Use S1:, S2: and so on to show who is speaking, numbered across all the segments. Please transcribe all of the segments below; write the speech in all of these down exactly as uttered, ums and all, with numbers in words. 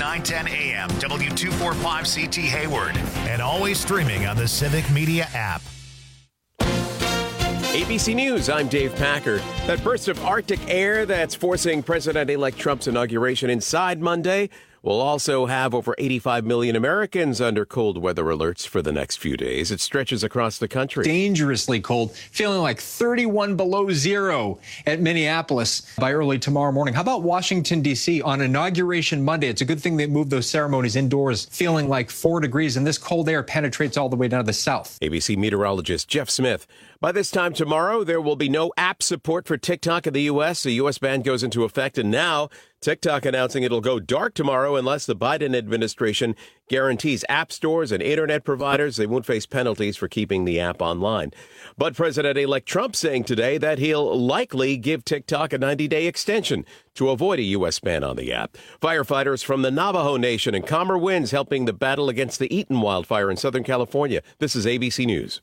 S1: nine ten A M, W two forty-five C T Hayward. And always streaming on the Civic Media app.
S2: A B C News, I'm Dave Packer. That burst of Arctic air that's forcing President-elect Trump's inauguration inside Monday will also have over eighty-five million Americans under cold weather alerts for the next few days. It stretches across the country.
S3: Dangerously cold, feeling like thirty-one below zero at Minneapolis by early tomorrow morning. How about Washington, D C on Inauguration Monday? It's a good thing they moved those ceremonies indoors, feeling like four degrees, and this cold air penetrates all the way down to the south.
S2: A B C meteorologist Jeff Smith. By this time tomorrow, there will be no app support for TikTok in the U S. The U S ban goes into effect, and now TikTok announcing it'll go dark tomorrow unless the Biden administration guarantees app stores and internet providers they won't face penalties for keeping the app online. But President-elect Trump saying today that he'll likely give TikTok a ninety-day extension to avoid a U S ban on the app. Firefighters from the Navajo Nation and calmer winds helping the battle against the Eaton wildfire in Southern California. This is A B C News.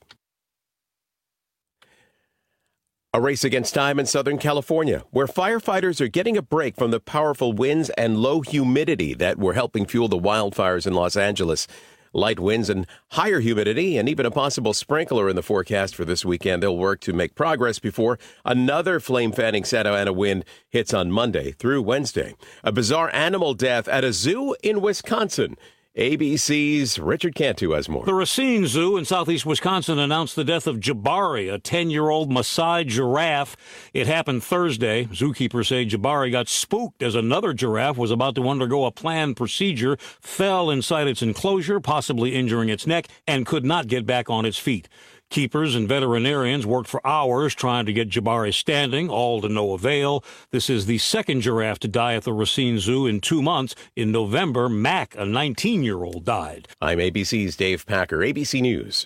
S2: A race against time in Southern California, where firefighters are getting a break from the powerful winds and low humidity that were helping fuel the wildfires in Los Angeles. Light winds and higher humidity and even a possible sprinkler in the forecast for this weekend. They'll work to make progress before another flame-fanning Santa Ana wind hits on Monday through Wednesday. A bizarre animal death at a zoo in Wisconsin. A B C's Richard Cantu has more.
S4: The Racine Zoo in southeast Wisconsin announced the death of Jabari, a ten-year-old Maasai giraffe. It happened Thursday. Zookeepers say Jabari got spooked as another giraffe was about to undergo a planned procedure, fell inside its enclosure, possibly injuring its neck, and could not get back on its feet. Keepers and veterinarians worked for hours trying to get Jabari standing, all to no avail. This is the second giraffe to die at the Racine Zoo in two months. In November, Mac, a nineteen-year-old, died.
S2: I'm A B C's Dave Packer, A B C News.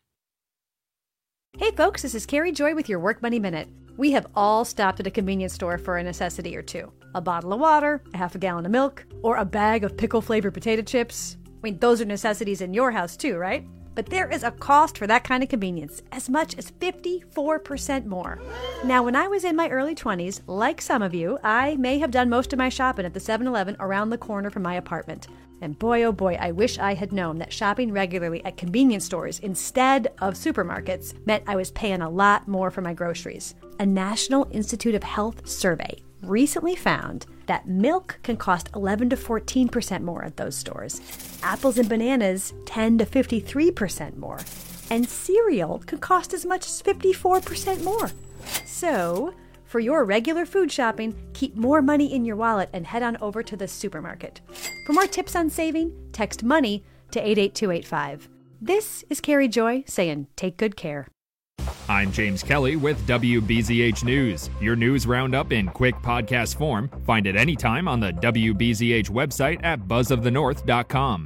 S5: Hey folks, this is Carrie Joy with your Work Money Minute. We have all stopped at a convenience store for a necessity or two. A bottle of water, a half a gallon of milk, or a bag of pickle-flavored potato chips. I mean, those are necessities in your house too, right? But there is a cost for that kind of convenience, as much as fifty-four percent more. Now, when I was in my early twenties, like some of you, I may have done most of my shopping at the seven eleven around the corner from my apartment. And boy, oh boy, I wish I had known that shopping regularly at convenience stores instead of supermarkets meant I was paying a lot more for my groceries. A National Institute of Health survey recently found that milk can cost eleven to fourteen percent more at those stores. Apples and bananas ten to fifty-three percent more. And cereal can cost as much as fifty-four percent more. So, for your regular food shopping, keep more money in your wallet and head on over to the supermarket. For more tips on saving, text MONEY to eight eight two eight five. This is Carrie Joy saying take good care.
S6: I'm James Kelly with W B Z H News, your news roundup in quick podcast form. Find it anytime on the W B Z H website at buzz of the north dot com.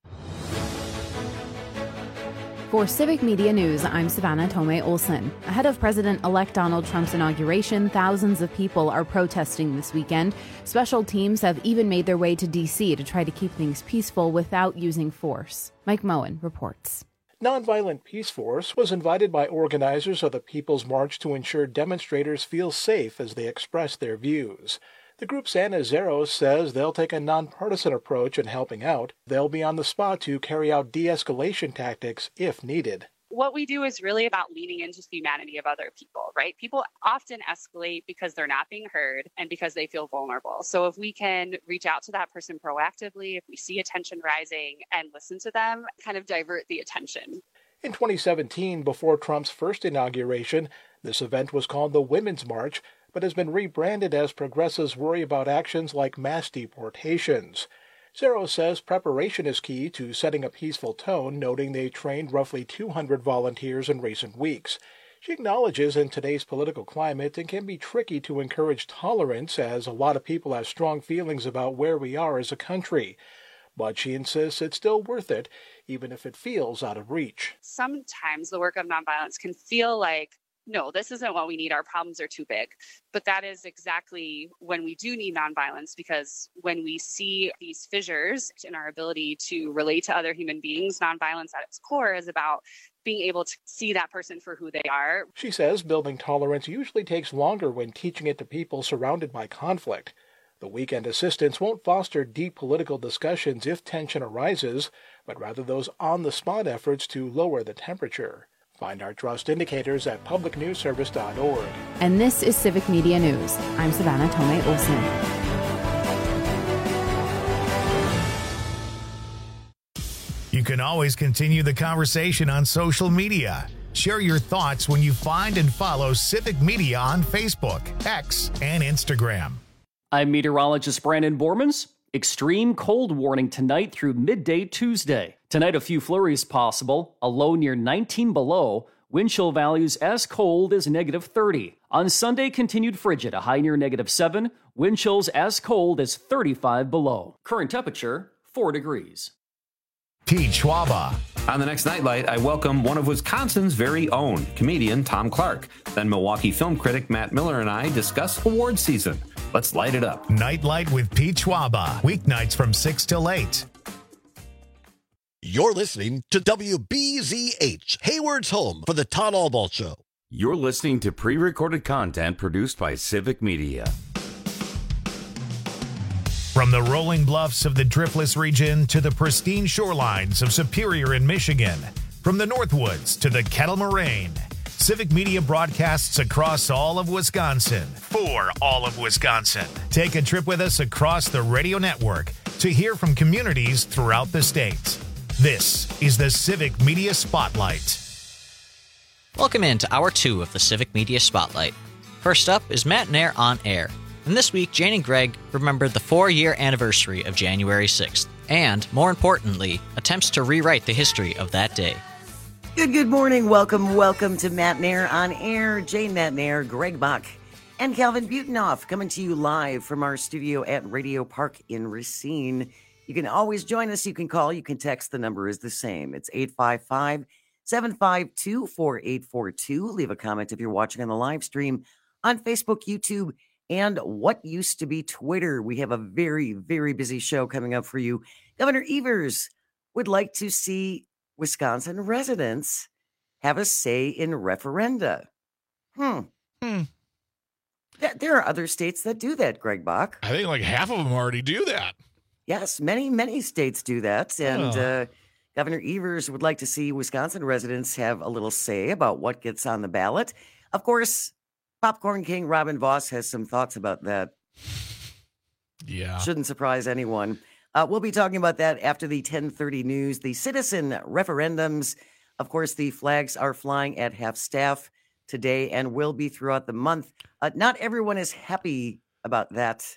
S7: For Civic Media News, I'm Savannah Tomei Olson. Ahead of President-elect Donald Trump's inauguration, thousands of people are protesting this weekend. Special teams have even made their way to D C to try to keep things peaceful without using force. Mike Moen reports.
S8: Nonviolent Peace Force was invited by organizers of the People's March to ensure demonstrators feel safe as they express their views. The group's Anna Zeros says they'll take a nonpartisan approach in helping out. They'll be on the spot to carry out de-escalation tactics if needed.
S9: What we do is really about leaning into the humanity of other people, right? People often escalate because they're not being heard and because they feel vulnerable. So if we can reach out to that person proactively, if we see attention rising and listen to them, kind of divert the attention.
S8: In twenty seventeen, before Trump's first inauguration, this event was called the Women's March, but has been rebranded as progressives worry about actions like mass deportations. Zero says preparation is key to setting a peaceful tone, noting they trained roughly two hundred volunteers in recent weeks. She acknowledges in today's political climate it can be tricky to encourage tolerance, as a lot of people have strong feelings about where we are as a country. But she insists it's still worth it, even if it feels out of reach.
S9: Sometimes the work of nonviolence can feel like, no, this isn't what we need. Our problems are too big. But that is exactly when we do need nonviolence, because when we see these fissures in our ability to relate to other human beings, nonviolence at its core is about being able to see that person for who they are.
S8: She says building tolerance usually takes longer when teaching it to people surrounded by conflict. The weekend assistance won't foster deep political discussions if tension arises, but rather those on-the-spot efforts to lower the temperature. Find our trust indicators at public news service dot org.
S7: And this is Civic Media News. I'm Savannah Tomei Olson.
S1: You can always continue the conversation on social media. Share your thoughts when you find and follow Civic Media on Facebook, X, and Instagram.
S10: I'm meteorologist Brandon Bormans. Extreme cold warning tonight through midday Tuesday. Tonight, a few flurries possible, a low near nineteen below, wind chill values as cold as negative thirty. On Sunday, continued frigid, a high near negative seven, wind chills as cold as thirty-five below. Current temperature, four degrees.
S1: Pete Schwaba.
S11: On the next Nightlight, I welcome one of Wisconsin's very own, comedian Tom Clark. Then Milwaukee film critic Matt Miller and I discuss award season. Let's light it up.
S1: Nightlight with Pete Schwaba. Weeknights from six till eight.
S12: You're listening to W B Z H, Hayward's home for the Todd Albaugh Show.
S13: You're listening to pre-recorded content produced by Civic Media.
S1: From the rolling bluffs of the Driftless region to the pristine shorelines of Superior in Michigan, from the Northwoods to the Kettle Moraine, Civic Media broadcasts across all of Wisconsin for all of Wisconsin. Take a trip with us across the radio network to hear from communities throughout the state. This is the Civic Media Spotlight.
S14: Welcome into Hour two of the Civic Media Spotlight. First up is Matt and Air on Air. And this week, Jane and Greg remembered the four-year anniversary of January sixth, and, more importantly, attempts to rewrite the history of that day.
S15: Good, good morning. Welcome, welcome to Matt and Air on Air. Jane Matt and Air, Greg Bach, and Calvin Butenoff coming to you live from our studio at Radio Park in Racine. You can always join us. You can call. You can text. The number is the same. It's eight five five, seven five two, four eight four two. Leave a comment if you're watching on the live stream on Facebook, YouTube, and what used to be Twitter. We have a very, very busy show coming up for you. Governor Evers would like to see Wisconsin residents have a say in referenda. Hmm.
S16: Hmm.
S15: Th- there are other states that do that, Greg Bach.
S16: I think like half of them already do that.
S15: Yes, many, many states do that. And
S16: oh.
S15: uh, Governor Evers would like to see Wisconsin residents have a little say about what gets on the ballot. Of course, Popcorn King Robin Voss has some thoughts about that.
S16: Yeah.
S15: Shouldn't surprise anyone. Uh, we'll be talking about that after the ten thirty news. The citizen referendums. Of course, the flags are flying at half staff today and will be throughout the month. Uh, not everyone is happy about that.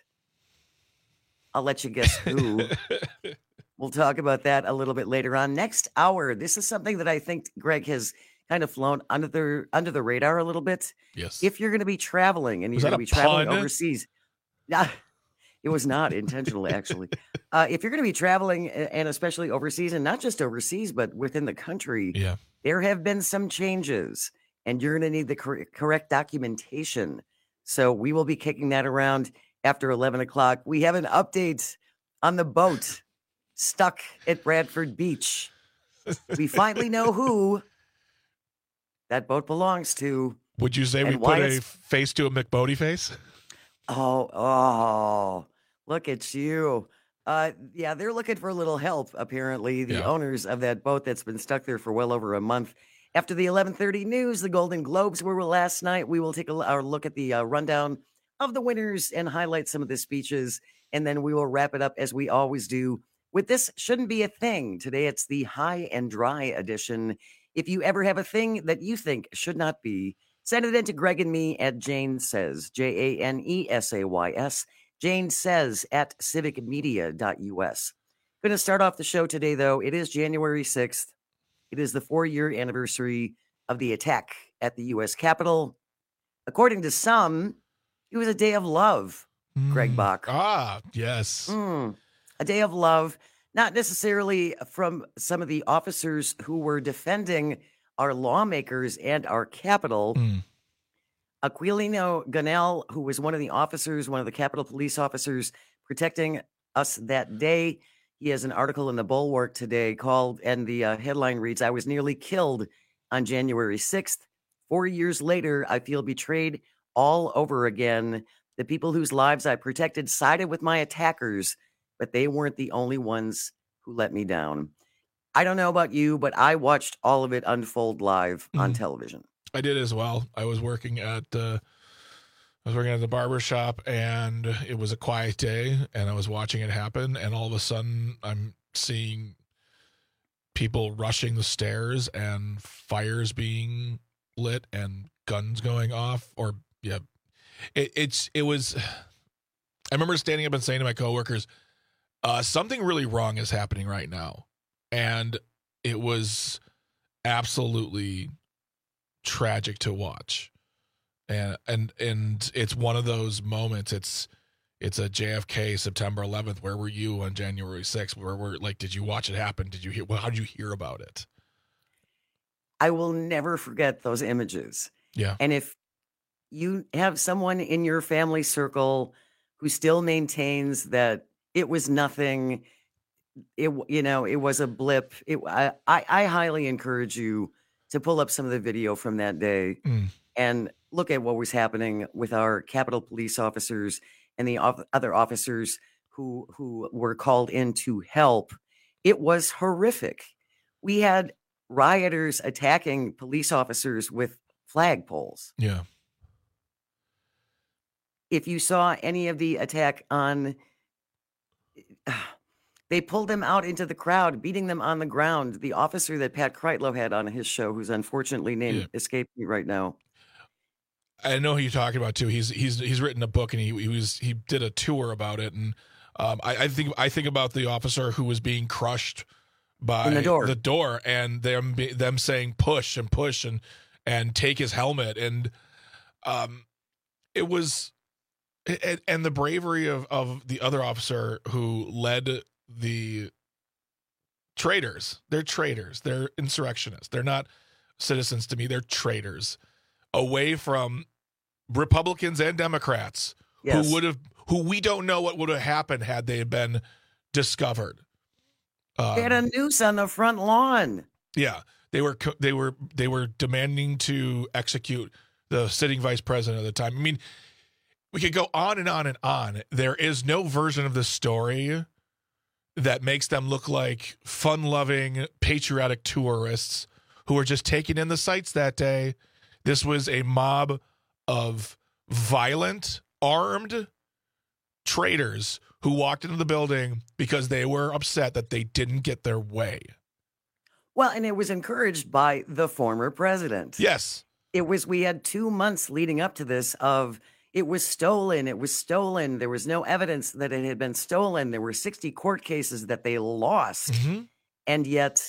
S15: I'll let you guess who. We'll talk about that a little bit later on. Next hour, this is something that I think Greg has kind of flown under the under the radar a little bit.
S16: Yes.
S15: If you're going to be traveling and you're going to be traveling pun? overseas, nah, it was not intentional actually. Uh, if you're going to be traveling and especially overseas, and not just overseas, but within the country,
S16: yeah.
S15: there have been some changes, and you're going to need the cor- correct documentation. So we will be kicking that around after eleven o'clock. We have an update on the boat stuck at Bradford Beach. We finally know who that boat belongs to.
S16: Would you say we put a face to a McBodie face?
S15: Oh, oh, look at you. Uh, yeah, they're looking for a little help, apparently, the
S16: yeah.
S15: owners of that boat that's been stuck there for well over a month. After the eleven thirty news, the Golden Globes were last night. We will take a, a look at the uh, rundown of the winners and highlight some of the speeches, and then we will wrap it up as we always do with This Shouldn't Be a Thing. Today, it's the high and dry edition. If you ever have a thing that you think should not be, send it in to Greg and me at Jane Says, J A N E S A Y S, Jane Says at civic media dot U S. Going to start off the show today, though. It is January sixth. It is the four-year anniversary of the attack at the U S Capitol. According to some, it was a day of love, mm. Greg Bach.
S16: Ah, yes.
S15: Mm. A day of love, not necessarily from some of the officers who were defending our lawmakers and our Capitol.
S16: Mm.
S15: Aquilino Gonell, who was one of the officers, one of the Capitol police officers protecting us that day. He has an article in the Bulwark today called, and the uh, headline reads, "I was nearly killed on January sixth. Four years later, I feel betrayed all over again." The people whose lives I protected sided with my attackers, but they weren't the only ones who let me down. I don't know about you, but I watched all of it unfold live on mm. television.
S16: I did as well. I was working at uh, I was working at the barber shop, and it was a quiet day, and I was watching it happen, and all of a sudden I'm seeing people rushing the stairs and fires being lit and guns going off. Or yeah, it, it's it was. I remember standing up and saying to my coworkers, uh, "Something really wrong is happening right now," and it was absolutely tragic to watch. And and and it's one of those moments. It's it's a J F K September eleventh. Where were you on January sixth? Where were like, did you watch it happen? Did you hear? Well, how did you hear about it?
S15: I will never forget those images.
S16: Yeah.
S15: And if you have someone in your family circle who still maintains that it was nothing, it you know it was a blip. It I I, I highly encourage you to pull up some of the video from that day
S16: mm.
S15: and look at what was happening with our Capitol police officers and the off- other officers who who were called in to help. It was horrific. We had rioters attacking police officers with flagpoles.
S16: Yeah.
S15: If you saw any of the attack on, they pulled them out into the crowd, beating them on the ground. The officer that Pat Kreitlow had on his show, who's unfortunately named yeah. escaped me right now.
S16: I know who you're talking about too. He's he's he's written a book, and he he was he did a tour about it, and um, I, I think I think about the officer who was being crushed by
S15: In the door,
S16: the door, and them them saying push and push and and take his helmet, and um, it was and, and the bravery of of the other officer who led the traitors. They're traitors. They're insurrectionists. They're not citizens to me. They're traitors. Away from Republicans and Democrats
S15: yes.
S16: who would have, who we don't know what would have happened had they been discovered. Um,
S15: they had a noose on the front lawn.
S16: Yeah, they were they were they were demanding to execute the sitting vice president at the time. I mean, we could go on and on and on. There is no version of this story that makes them look like fun-loving, patriotic tourists who were just taking in the sights that day. This was a mob of violent, armed traitors who walked into the building because they were upset that they didn't get their way.
S15: Well, and it was encouraged by the former president.
S16: Yes.
S15: It was, we had two months leading up to this of, it was stolen, it was stolen. There was no evidence that it had been stolen. There were sixty court cases that they lost.
S16: Mm-hmm.
S15: And yet,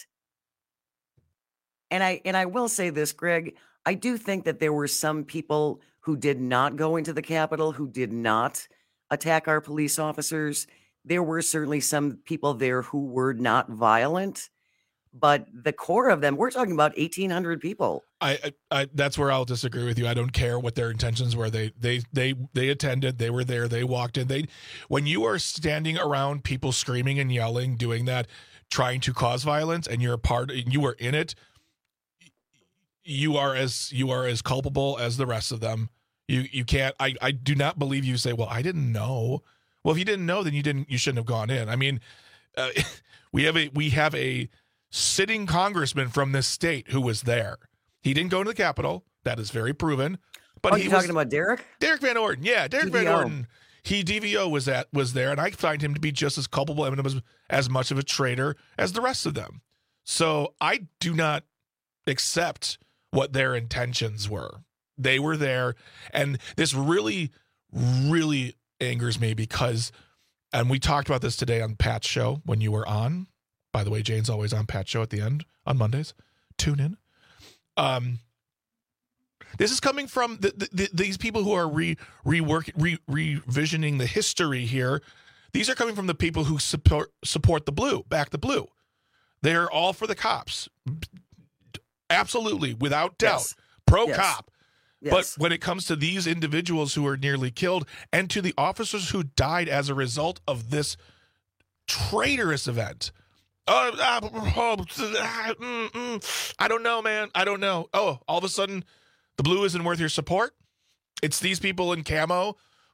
S15: and I and I will say this, Greg, I do think that there were some people who did not go into the Capitol, who did not attack our police officers. There were certainly some people there who were not violent, but the core of them, we're talking about eighteen hundred people.
S16: I, I, I that's where I'll disagree with you. I don't care what their intentions were. They, they, they, they attended. They were there. They walked in. They, when you are standing around people screaming and yelling, doing that, trying to cause violence, and you're a part, and you were in it. You are as you are as culpable as the rest of them. You you can't. I, I do not believe you say, well, I didn't know. Well, if you didn't know, then you didn't. You shouldn't have gone in. I mean, uh, we have a we have a sitting congressman from this state who was there. He didn't go to the Capitol. That is very proven. But
S15: oh,
S16: he
S15: you
S16: was,
S15: talking about Derek?
S16: Derek Van Orden. Yeah, Derek
S15: D V O.
S16: Van Orden. He D V O was at was there, and I find him to be just as culpable and as, as much of a traitor as the rest of them. So I do not accept what their intentions were. They were there, and this really, really angers me because, and we talked about this today on Pat's show when you were on. By the way, Jane's always on Pat's show at the end on Mondays. Tune in. Um, this is coming from the, the, the, these people who are re rework re, revisioning the history here. These are coming from the people who support support the blue, back the blue. They're all for the cops. Absolutely, without doubt,
S15: yes.
S16: pro
S15: yes.
S16: cop.
S15: Yes.
S16: But when it comes to these individuals who are nearly killed and to the officers who died as a result of this traitorous event, uh, uh, uh, mm, mm, I don't know, man. I don't know. Oh, all of a sudden, the blue isn't worth your support? It's these people in camo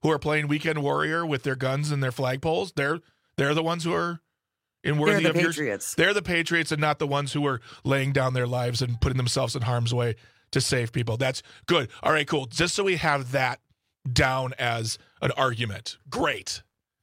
S16: who are playing Weekend Warrior with their guns and their flagpoles, they're they're the ones who are in worthy
S15: they're the
S16: of
S15: Patriots.
S16: Your, they're the Patriots and not the ones who are laying down their lives and putting themselves in harm's way to save people. That's good. All right, cool. Just so we have that down as an argument. Great.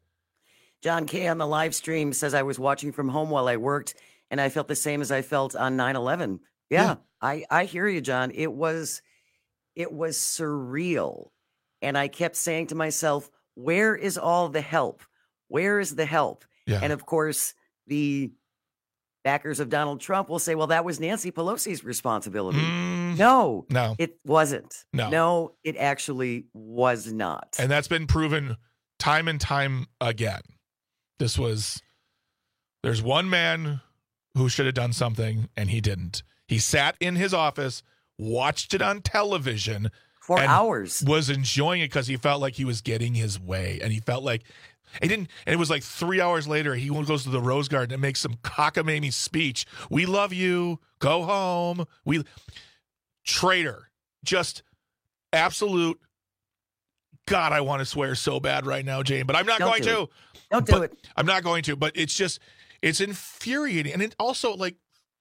S15: John Kay on the live stream says, I was watching from home while I worked, and I felt the same as I felt on nine eleven. Yeah, yeah. I, I hear you, John. It was it was surreal. And I kept saying to myself, where is all the help? Where is the help?
S16: Yeah.
S15: And of course, the backers of Donald Trump will say, well, that was Nancy Pelosi's responsibility.
S16: Mm,
S15: no,
S16: no,
S15: it wasn't.
S16: No,
S15: no, it actually was not.
S16: And that's been proven time and time again. This was, there's one man who should have done something and he didn't. He sat in his office, watched it on television
S15: for
S16: and
S15: hours,
S16: was enjoying it because he felt like he was getting his way. And he felt like he didn't. And it was like three hours later, he goes to the Rose Garden and makes some cockamamie speech. We love you. Go home. We traitor. Just absolute. God, I want to swear so bad right now, Jane, but I'm not
S15: Don't
S16: going
S15: do
S16: to.
S15: It. Don't do
S16: but
S15: it.
S16: I'm not going to. But it's just, it's infuriating. And it also, like,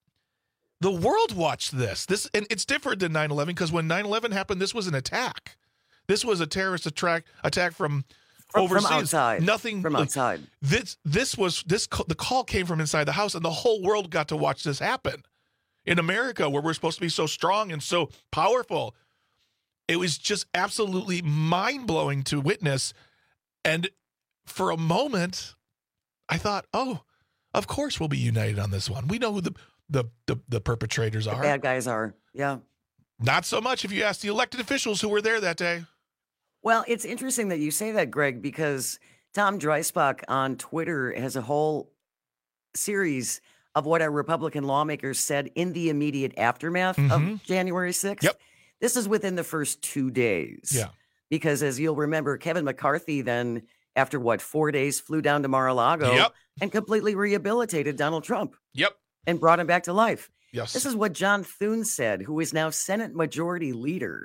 S16: the world watched this. This and it's different than nine eleven because when nine eleven happened, this was an attack. This was a terrorist attack attack from,
S15: from
S16: overseas.
S15: From outside.
S16: Nothing
S15: from
S16: like,
S15: outside.
S16: This this was this the call came from inside the house, and the whole world got to watch this happen. In America, where we're supposed to be so strong and so powerful, it was just absolutely mind blowing to witness. And for a moment, I thought, "Oh, of course we'll be united on this one. We know who the The, the the perpetrators
S15: the
S16: are.
S15: Bad guys are. Yeah.
S16: Not so much if you ask the elected officials who were there that day.
S15: Well, it's interesting that you say that, Greg, because Tom Dreisbach on Twitter has a whole series of what our Republican lawmakers said in the immediate aftermath
S16: mm-hmm.
S15: of January sixth.
S16: Yep.
S15: This is within the first two days.
S16: Yeah.
S15: Because as you'll remember, Kevin McCarthy then, after what, four days, flew down to Mar-a-Lago
S16: yep.
S15: and completely rehabilitated Donald Trump.
S16: Yep.
S15: And brought him back to life.
S16: Yes.
S15: This is what John Thune said, who is now Senate Majority Leader,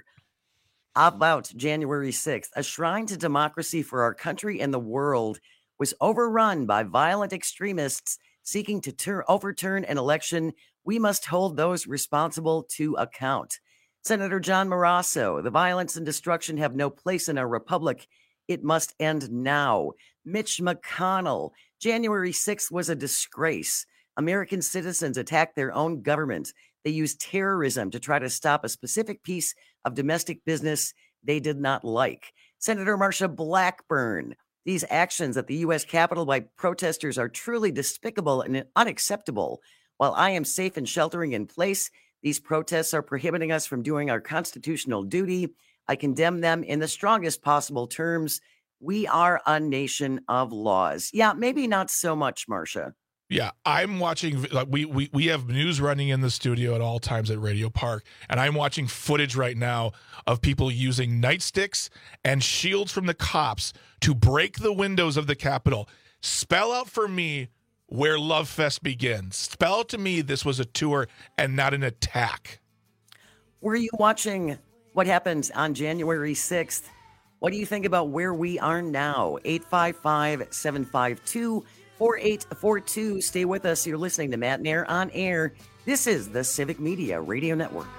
S15: about January sixth. A shrine to democracy for our country and the world was overrun by violent extremists seeking to tur- overturn an election. We must hold those responsible to account. Senator John Morasso, the violence and destruction have no place in our republic. It must end now. Mitch McConnell, January sixth was a disgrace. American citizens attacked their own government. They used terrorism to try to stop a specific piece of domestic business they did not like. Senator Marsha Blackburn, these actions at the U S Capitol by protesters are truly despicable and unacceptable. While I am safe and sheltering in place, these protests are prohibiting us from doing our constitutional duty. I condemn them in the strongest possible terms. We are a nation of laws. Yeah, maybe not so much, Marsha.
S16: Yeah, I'm watching, like we, we we have news running in the studio at all times at Radio Park, and I'm watching footage right now of people using nightsticks and shields from the cops to break the windows of the Capitol. Spell out for me where Love Fest begins. Spell out to me this was a tour and not an attack.
S15: Were you watching what happened on January sixth? What do you think about where we are now? eight five five, seven five two, four eight four two. Stay with us. You're listening to Matt Nair on Air. This is the Civic Media Radio Network.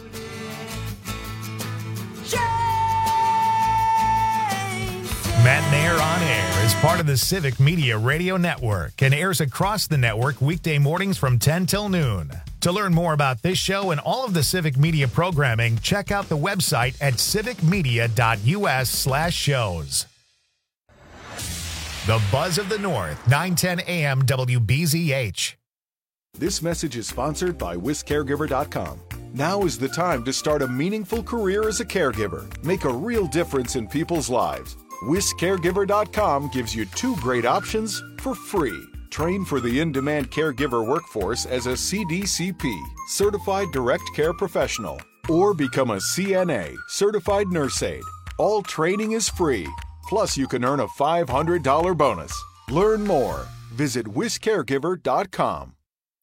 S1: Matt Nair on Air is part of the Civic Media Radio Network and airs across the network weekday mornings from ten till noon. To learn more about this show and all of the Civic Media programming, check out the website at civicmedia.us slash shows. The Buzz of the North, nine ten a.m. W B Z H.
S17: This message is sponsored by Wisc Caregiver dot com. Now is the time to start a meaningful career as a caregiver. Make a real difference in people's lives. Wisc Caregiver dot com gives you two great options for free. Train for the in-demand caregiver workforce as a C D C P, Certified Direct Care Professional, or become a C N A, Certified Nurse Aide. All training is free. Plus, you can earn a five hundred dollars bonus. Learn more. Visit Wisc Caregiver dot com.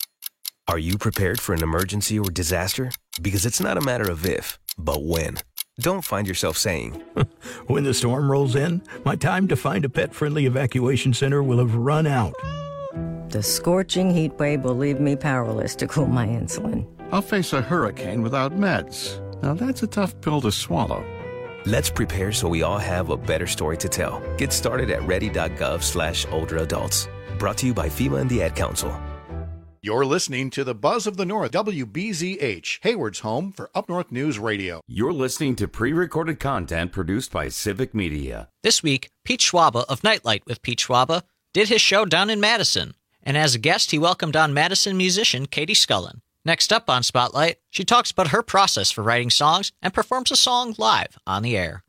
S18: Are you prepared for an emergency or disaster? Because it's not a matter of if, but when. don't find yourself saying,
S19: when the storm rolls in, my time to find a pet-friendly evacuation center will have run out.
S20: The scorching heat wave will leave me powerless to cool my insulin.
S21: I'll face a hurricane without meds. Now that's a tough pill to swallow.
S18: Let's prepare so we all have a better story to tell. Get started at ready.gov slash older adults. Brought to you by FEMA and the Ad Council.
S22: You're listening to the Buzz of the North, W B Z H, Hayward's home for Up North News Radio.
S13: You're listening to pre-recorded content produced by Civic Media.
S14: This week, Pete Schwaba of Nightlight with Pete Schwaba did his show down in Madison. And as a guest, he welcomed on Madison musician Katie Scullin. Next up on Spotlight, she talks about her process for writing songs and performs a song live on the air.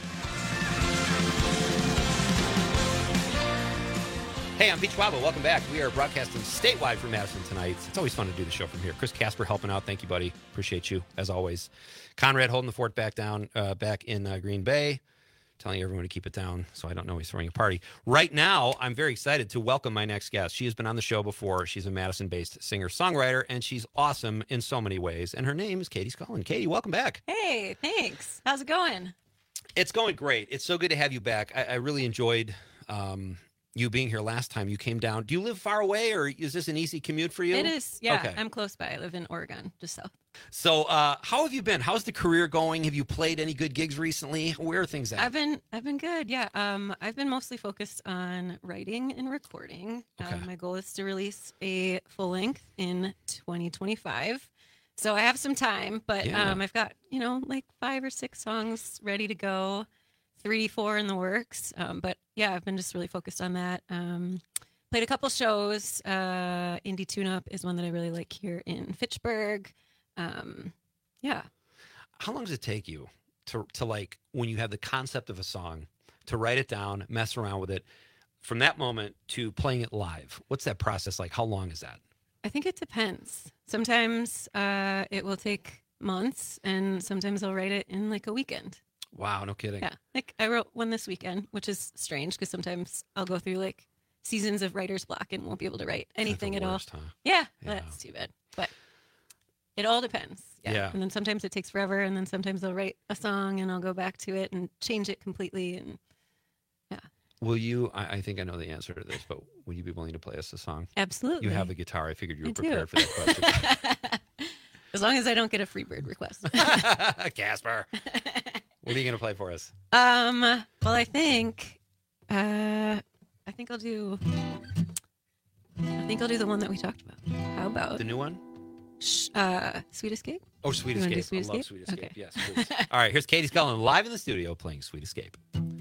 S23: Hey, I'm Pete Schwaba. Welcome back. We are broadcasting statewide from Madison tonight. It's always fun to do the show from here. Chris Casper helping out. Thank you, buddy. Appreciate you, as always. Conrad holding the fort back down, uh, back in uh, Green Bay, telling everyone to keep it down so I don't know he's throwing a party. Right now, I'm very excited to welcome my next guest. She has been on the show before. She's a Madison-based singer-songwriter, and she's awesome in so many ways. And her name is Katie Scullin. Katie, welcome back.
S24: Hey, thanks. How's it going?
S23: It's going great. It's so good to have you back. I, I really enjoyed um, you being here last time. You came down. Do you live far away, or is this an easy commute for you?
S24: It is. Yeah,
S23: okay.
S24: I'm close by. I live in Oregon, just south.
S23: So uh, how have you been? How's the career going? Have you played any good gigs recently? Where are things at?
S24: I've been I've been good. Yeah. Um, I've been mostly focused on writing and recording.
S23: Okay.
S24: Um, my goal is to release a full length in twenty twenty-five. So I have some time, but
S23: Yeah.
S24: um, I've got, you know, like five or six songs ready to go, three, four in the works. Um, but yeah, I've been just really focused on that. Um, played a couple shows. Uh, Indie Tune-Up is one that I really like here in Fitchburg. Um, yeah.
S23: How long does it take you to, to like, when you have the concept of a song, to write it down, mess around with it, from that moment to playing it live? What's that process like? How long is that?
S24: I think it depends. Sometimes uh, it will take months, and sometimes I'll write it in like a weekend.
S23: Wow, no kidding.
S24: Yeah. Like I wrote one this weekend, which is strange because sometimes I'll go through like seasons of writer's block and won't be able to write anything at
S23: worst,
S24: all.
S23: Huh?
S24: Yeah,
S23: Yeah.
S24: that's too bad. But it all depends. Yeah.
S23: Yeah.
S24: And then sometimes it takes forever, and then sometimes I'll write a song and I'll go back to it and change it completely. And
S23: Will you, I, I think I know the answer to this, but would you be willing to play us a song?
S24: Absolutely.
S23: You have the guitar. I figured you were
S24: I do.
S23: prepared for that question.
S24: as long as I don't get a free bird request.
S23: Casper. What are you going to play for us?
S24: Um. Well, I think, uh, I think I'll do. I think I'll do the one that we talked about. How about
S23: The new one?
S24: sh- uh, Sweet Escape?
S23: Oh, Sweet
S24: You wanna do
S23: Escape.
S24: Sweet
S23: I love
S24: Escape?
S23: Sweet Escape.
S24: Okay.
S23: Yes, please. All right, here's Katie Scullin live in the studio playing Sweet Escape.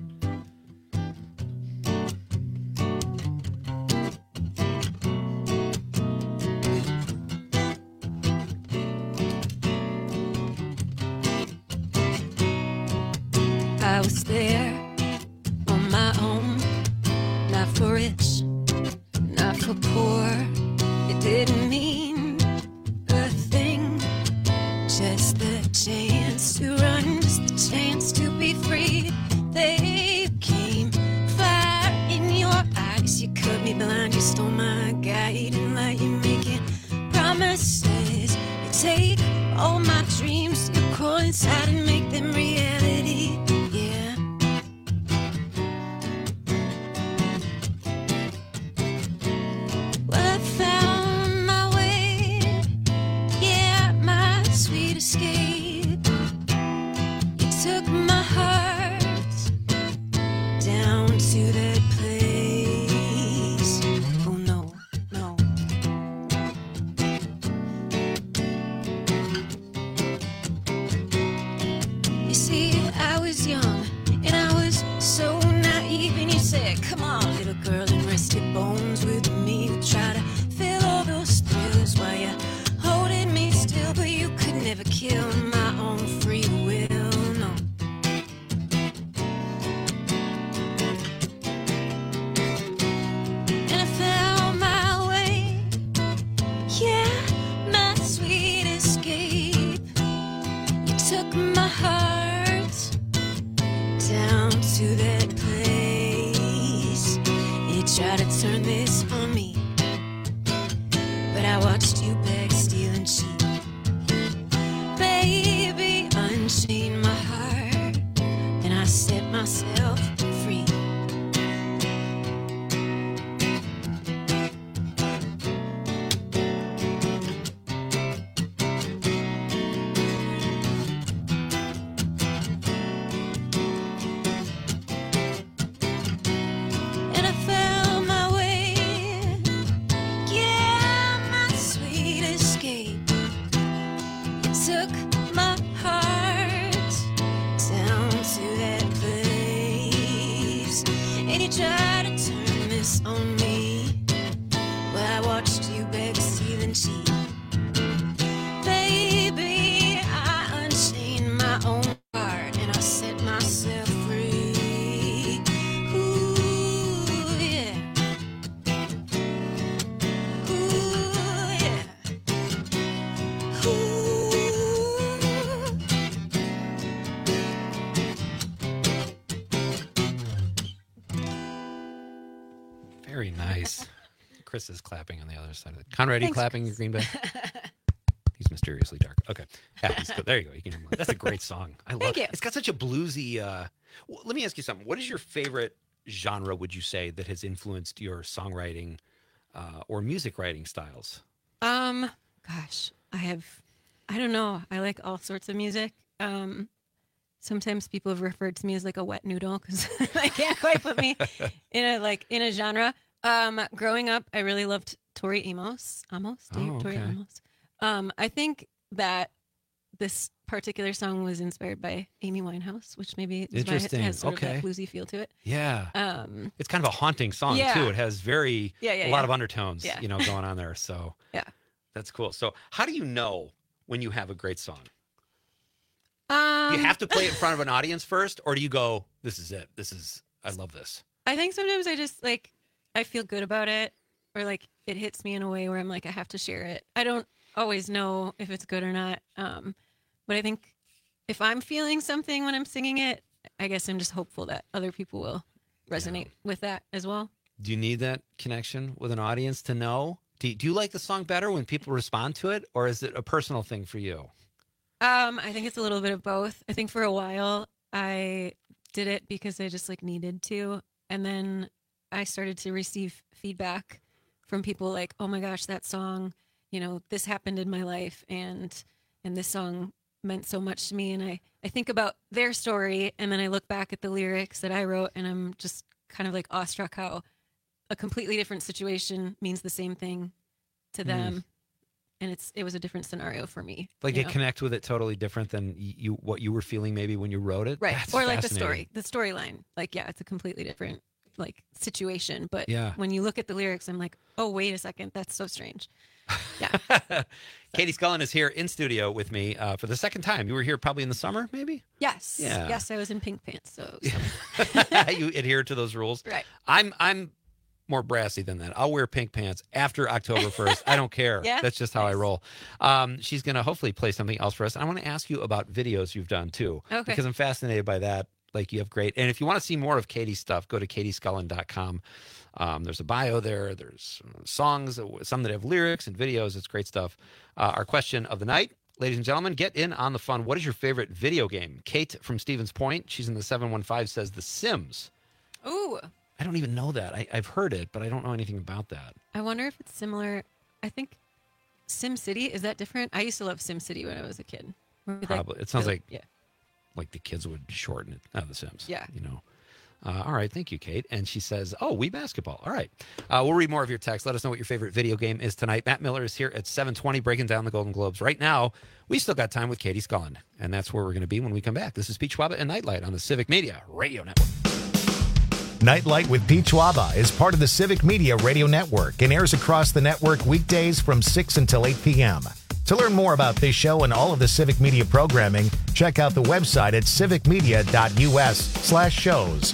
S24: I was there on my own, not for rich, not for poor. It didn't mean a thing, just the chance to run, just the chance to be free. They came, fire in your eyes. You cut me blind, you stole my guiding light. You're making promises. You take all my dreams, you crawl inside and make them reality. Yeah. Well, I found my way. Yeah, my sweet escape. You took my heart down to that place. Oh no, no. You see, I was young and I was so naive, and you said, come on, little girl, and rest your bones with me. We try to feel all those thrills while you're holding me still, but you could never kill my own free will, no. And I found my way, yeah, my sweet escape. You took my heart down to that place. You tried to turn this on me, but I watched you beg, steal, and cheat. Baby, unchain my heart.
S23: Chris is clapping on the other side of it. Conrad, are you
S2: Thanks,
S23: clapping
S2: Chris.
S23: in Green Bay? He's mysteriously dark. Okay. Yeah, he's good. There you go. You can hear him. That's a great song. I love
S2: Thank you.
S23: It's got such a bluesy. Uh, w- let me ask you something. What is your favorite genre, would you say, that has influenced your songwriting uh, or music writing styles?
S2: Um, gosh, I have, I don't know. I like all sorts of music. Um, sometimes people have referred to me as like a wet noodle because I can't quite put me in a like in a genre. Um, growing up, I really loved Tori Amos. Amos, Dave,
S23: Oh,
S2: Tori
S23: okay.
S2: Amos. Um, I think that this particular song was inspired by Amy Winehouse, which maybe is why it
S23: Interesting.
S2: has sort
S23: Okay.
S2: of that bluesy feel to it.
S23: Yeah.
S2: Um,
S23: It's kind of a haunting song,
S2: Yeah.
S23: too. It has very,
S2: Yeah, yeah,
S23: a lot
S2: yeah.
S23: of undertones,
S2: Yeah.
S23: you know, going on there. So
S2: Yeah.
S23: that's cool. So how do you know when you have a great song?
S2: um,
S23: Do you have to play it in front of an audience first, or do you go, this is it. This is, I love this.
S2: I think sometimes I just like I feel good about it, or like it hits me in a way where I'm like I have to share it. I don't always know if it's good or not, um, but I think if I'm feeling something when I'm singing it, I guess I'm just hopeful that other people will resonate with that as well.
S23: Do you need that connection with an audience to know? Do you, do you like the song better when people respond to it, or is it a personal thing for you?
S2: Um, I think it's a little bit of both. I think for a while I did it because I just like needed to, and then I started to receive feedback from people like, "Oh my gosh, that song, you know, this happened in my life, and and this song meant so much to me." And I I think about their story, and then I look back at the lyrics that I wrote, and I'm just kind of like awestruck how a completely different situation means the same thing to them.
S23: Mm.
S2: And it's it was a different scenario for me.
S23: Like
S2: you
S23: you
S2: know?
S23: connect with it totally different than y- you what you were feeling maybe when you wrote it?
S2: Right.
S23: That's
S2: or like the
S23: fascinating.
S2: story, the storyline. Like, yeah, it's a completely different like situation. But
S23: Yeah.
S2: when you look at the lyrics, I'm like, oh, wait a second. That's so strange.
S23: Katie Scullin is here in studio with me uh, for the second time. You were here probably in the summer, maybe?
S2: Yes.
S23: Yeah.
S2: Yes, I was in pink pants. So,
S23: You adhere to those rules.
S2: Right.
S23: I'm I'm more brassy than that. I'll wear pink pants after October first. I don't care.
S2: Yeah?
S23: That's just how I roll. Um, she's going to hopefully play something else for us. I want to ask you about videos you've done too.
S2: Okay.
S23: Because I'm fascinated by that. Like, you have great. And if you want to see more of Katie's stuff, go to katie scullin dot com. Um, there's a bio there. There's songs, some that have lyrics and videos. It's great stuff. Uh, our question of the night, ladies and gentlemen, get in on the fun. What is your favorite video game? Kate from Stevens Point, she's in the seven one five, says The Sims.
S2: ooh,
S23: I don't even know that. I, I've heard it, but I don't know anything about that.
S2: I wonder if it's similar. I think SimCity, is that different? I used to love SimCity when I was a kid. Where, like,
S23: Probably. It sounds
S2: the-
S23: like
S2: yeah.
S23: like the kids would shorten it. Oh, The Sims.
S2: Yeah.
S23: You know. Uh, all right. Thank you, Kate. And she says, oh, Wii Basketball. All right. Uh, we'll read more of your text. Let us know what your favorite video game is tonight. Matt Miller is here at seven twenty breaking down the Golden Globes. Right now, we still got time with Katie Scullin, and that's where we're going to be when we come back. This is Pete Schwaba and Nightlight on the Civic Media Radio Network.
S1: Nightlight with Pete Schwaba is part of the Civic Media Radio Network and airs across the network weekdays from six until eight p.m. To learn more about this show and all of the Civic Media programming, check out the website at civicmedia.us slash shows.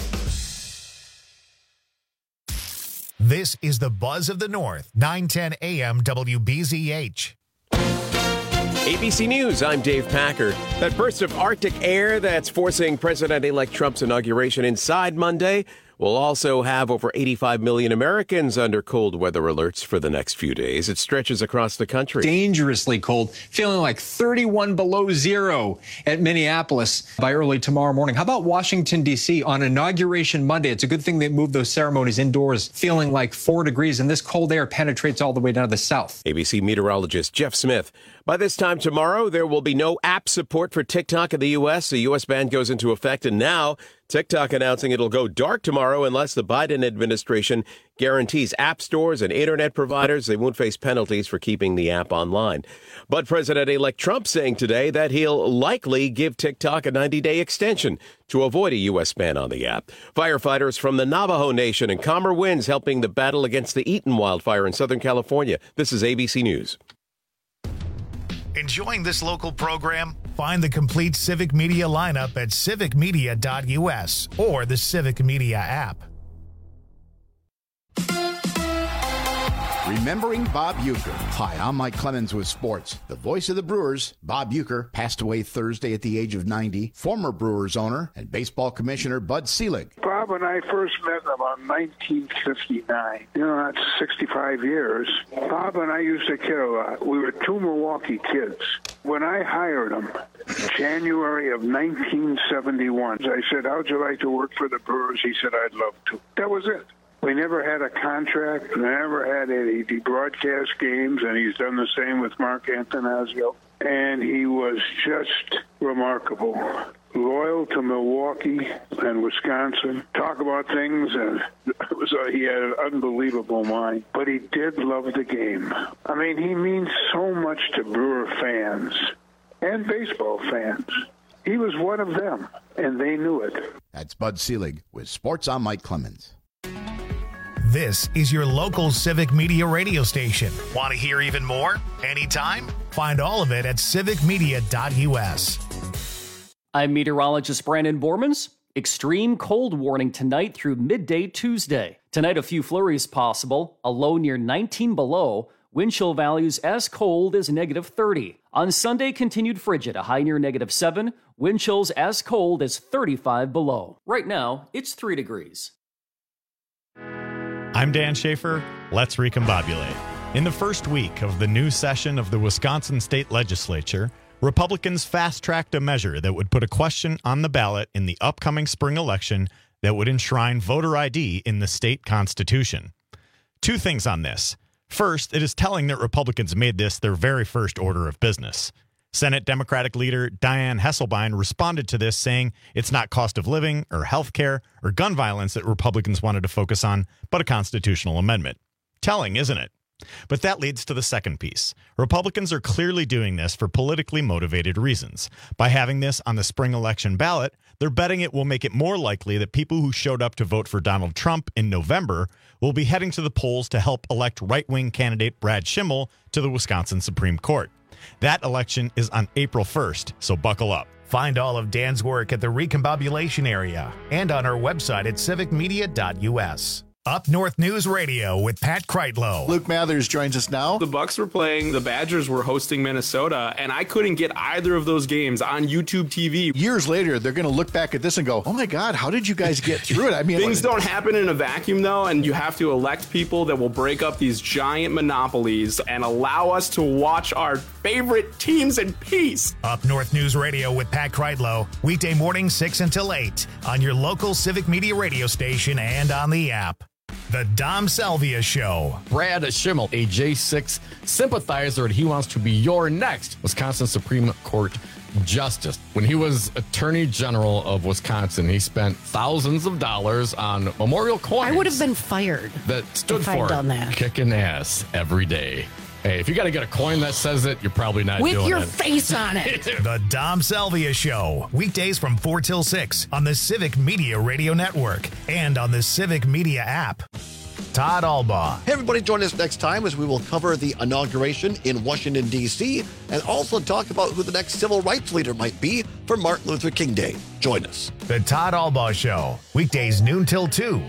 S1: This is the Buzz of the North, nine ten a.m. W B Z H.
S3: A B C News, I'm Dave Packard. That burst of Arctic air that's forcing President-elect Trump's inauguration inside Monday will also have over eighty-five million Americans under cold weather alerts for the next few days. It stretches across the country.
S4: Dangerously cold, feeling like thirty-one below zero at Minneapolis by early tomorrow morning. How about Washington, D C on Inauguration Monday? It's a good thing they moved those ceremonies indoors, feeling like four degrees, and this cold air penetrates all the way down to the south.
S3: A B C meteorologist Jeff Smith. By this time tomorrow, there will be no app support for TikTok in the U S. The U S ban goes into effect, and now TikTok announcing it'll go dark tomorrow unless the Biden administration guarantees app stores and internet providers they won't face penalties for keeping the app online. But President-elect Trump saying today that he'll likely give TikTok a ninety-day extension to avoid a U S ban on the app. Firefighters from the Navajo Nation and Calmer Winds helping the battle against the Eaton wildfire in Southern California. This is A B C News.
S1: Enjoying this local program? Find the complete Civic Media lineup at civic media dot u s or the Civic Media app.
S5: Remembering Bob Uecker. Hi, I'm Mike Clemens with sports. The voice of the Brewers, Bob Uecker, passed away Thursday at the age of ninety. Former Brewers owner and baseball commissioner Bud Selig.
S6: Bob and I first met about nineteen fifty-nine. You know, that's sixty-five years. Bob and I used to kid a lot. We were two Milwaukee kids. When I hired him, January of nineteen seventy-one, I said, how'd you like to work for the Brewers? He said, I'd love to. That was it. We never had a contract, never had any broadcast games, and he's done the same with Mark Antonazio. And he was just remarkable. Loyal to Milwaukee and Wisconsin. Talk about things, and it was a, he had an unbelievable mind. But he did love the game. I mean, he means so much to Brewer fans and baseball fans. He was one of them, and they knew it.
S5: That's Bud Selig with Sports. I'm Mike Clemens.
S1: This is your local Civic Media radio station. Want to hear even more? Anytime? Find all of it at civic media dot u s.
S10: I'm meteorologist Brandon Bormans. Extreme cold warning tonight through midday Tuesday. Tonight, a few flurries possible, a low near nineteen below, wind chill values as cold as negative thirty. On Sunday, continued frigid, a high near negative seven, wind chills as cold as thirty-five below. Right now, it's three degrees.
S8: I'm Dan Schaefer. Let's recombobulate. In the first week of the new session of the Wisconsin State Legislature, Republicans fast-tracked a measure that would put a question on the ballot in the upcoming spring election that would enshrine voter I D in the state constitution. Two things on this. First, it is telling that Republicans made this their very first order of business. Senate Democratic leader Dianne Hesselbein responded to this saying it's not cost of living or health care or gun violence that Republicans wanted to focus on, but a constitutional amendment. Telling, isn't it? But that leads to the second piece. Republicans are clearly doing this for politically motivated reasons. By having this on the spring election ballot, they're betting it will make it more likely that people who showed up to vote for Donald Trump in November will be heading to the polls to help elect right-wing candidate Brad Schimmel to the Wisconsin Supreme Court. That election is on April first, so buckle up.
S1: Find all of Dan's work at the Recombobulation area and on our website at civic media dot u s. Up North News Radio with Pat Kreitlow.
S22: Luke Mathers joins us now.
S9: The Bucks were playing, the Badgers were hosting Minnesota, and I couldn't get either of those games on YouTube T V.
S22: Years later, they're going to look back at this and go, oh my God, how did you guys get through it? I mean,
S9: things don't happen in a vacuum, though, and you have to elect people that will break up these giant monopolies and allow us to watch our favorite teams in peace.
S1: Up North News Radio with Pat Kreitlow, weekday morning six until eight on your local Civic Media radio station and on the app. The Dom Salvia Show.
S25: Brad Schimmel, a J six sympathizer, and he wants to be your next Wisconsin Supreme Court justice. When he was Attorney General of Wisconsin, he spent thousands of dollars on memorial coins.
S26: I would have been fired
S25: that stood
S26: if
S25: for
S26: I'd done that.
S25: Kicking ass every day. Hey, if you got to get a coin that says it, you're probably not
S26: With
S25: doing it.
S26: your face on it.
S1: The Dom Salvia Show. Weekdays from four till six on the Civic Media Radio Network and on the Civic Media app. Todd Albaugh.
S12: Hey, everybody, join us next time as we will cover the inauguration in Washington, D C, and also talk about who the next civil rights leader might be for Martin Luther King Day. Join us.
S1: The Todd Albaugh Show. Weekdays noon till two.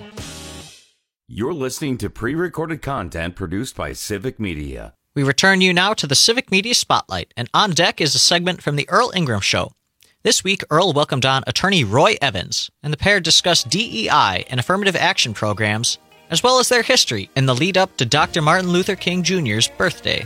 S13: You're listening to pre-recorded content produced by Civic Media.
S14: We return you now to the Civic Media Spotlight, and on deck is a segment from the Earl Ingram Show. This week, Earl welcomed on attorney Roy Evans, and the pair discussed D E I and affirmative action programs, as well as their history in the lead-up to Doctor Martin Luther King Junior's birthday.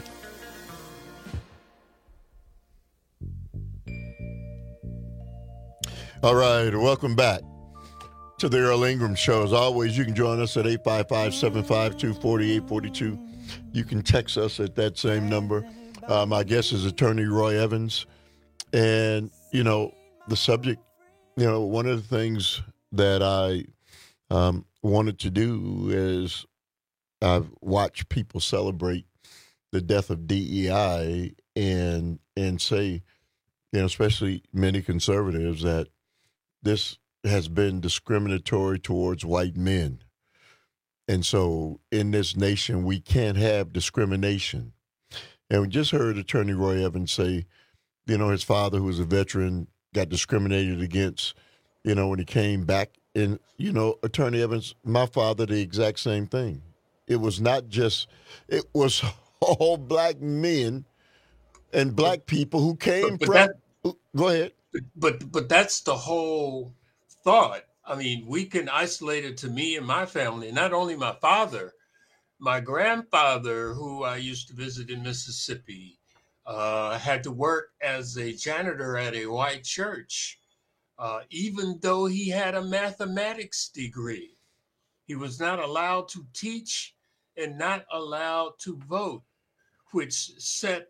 S27: All right, welcome back to the Earl Ingram Show. As always, you can join us at eight five five, seven five two, four eight four two. You can text us at that same number. Uh, my guest is attorney Roy Evans. And, you know, the subject, you know, one of the things that I um, wanted to do is I've watched people celebrate the death of D E I and and say, you know, especially many conservatives, that this has been discriminatory towards white men. And so in this nation, we can't have discrimination. And we just heard Attorney Roy Evans say, you know, his father, who was a veteran, got discriminated against, you know, when he came back. And, you know, Attorney Evans, my father, the exact same thing. It was not just, it was all black men and black people who came
S7: But, but
S27: from.
S7: that,
S27: go ahead.
S7: But but that's the whole thought. I mean, we can isolate it to me and my family, not only my father, my grandfather, who I used to visit in Mississippi, uh, had to work as a janitor at a white church, uh, even though he had a mathematics degree. He was not allowed to teach and not allowed to vote, which set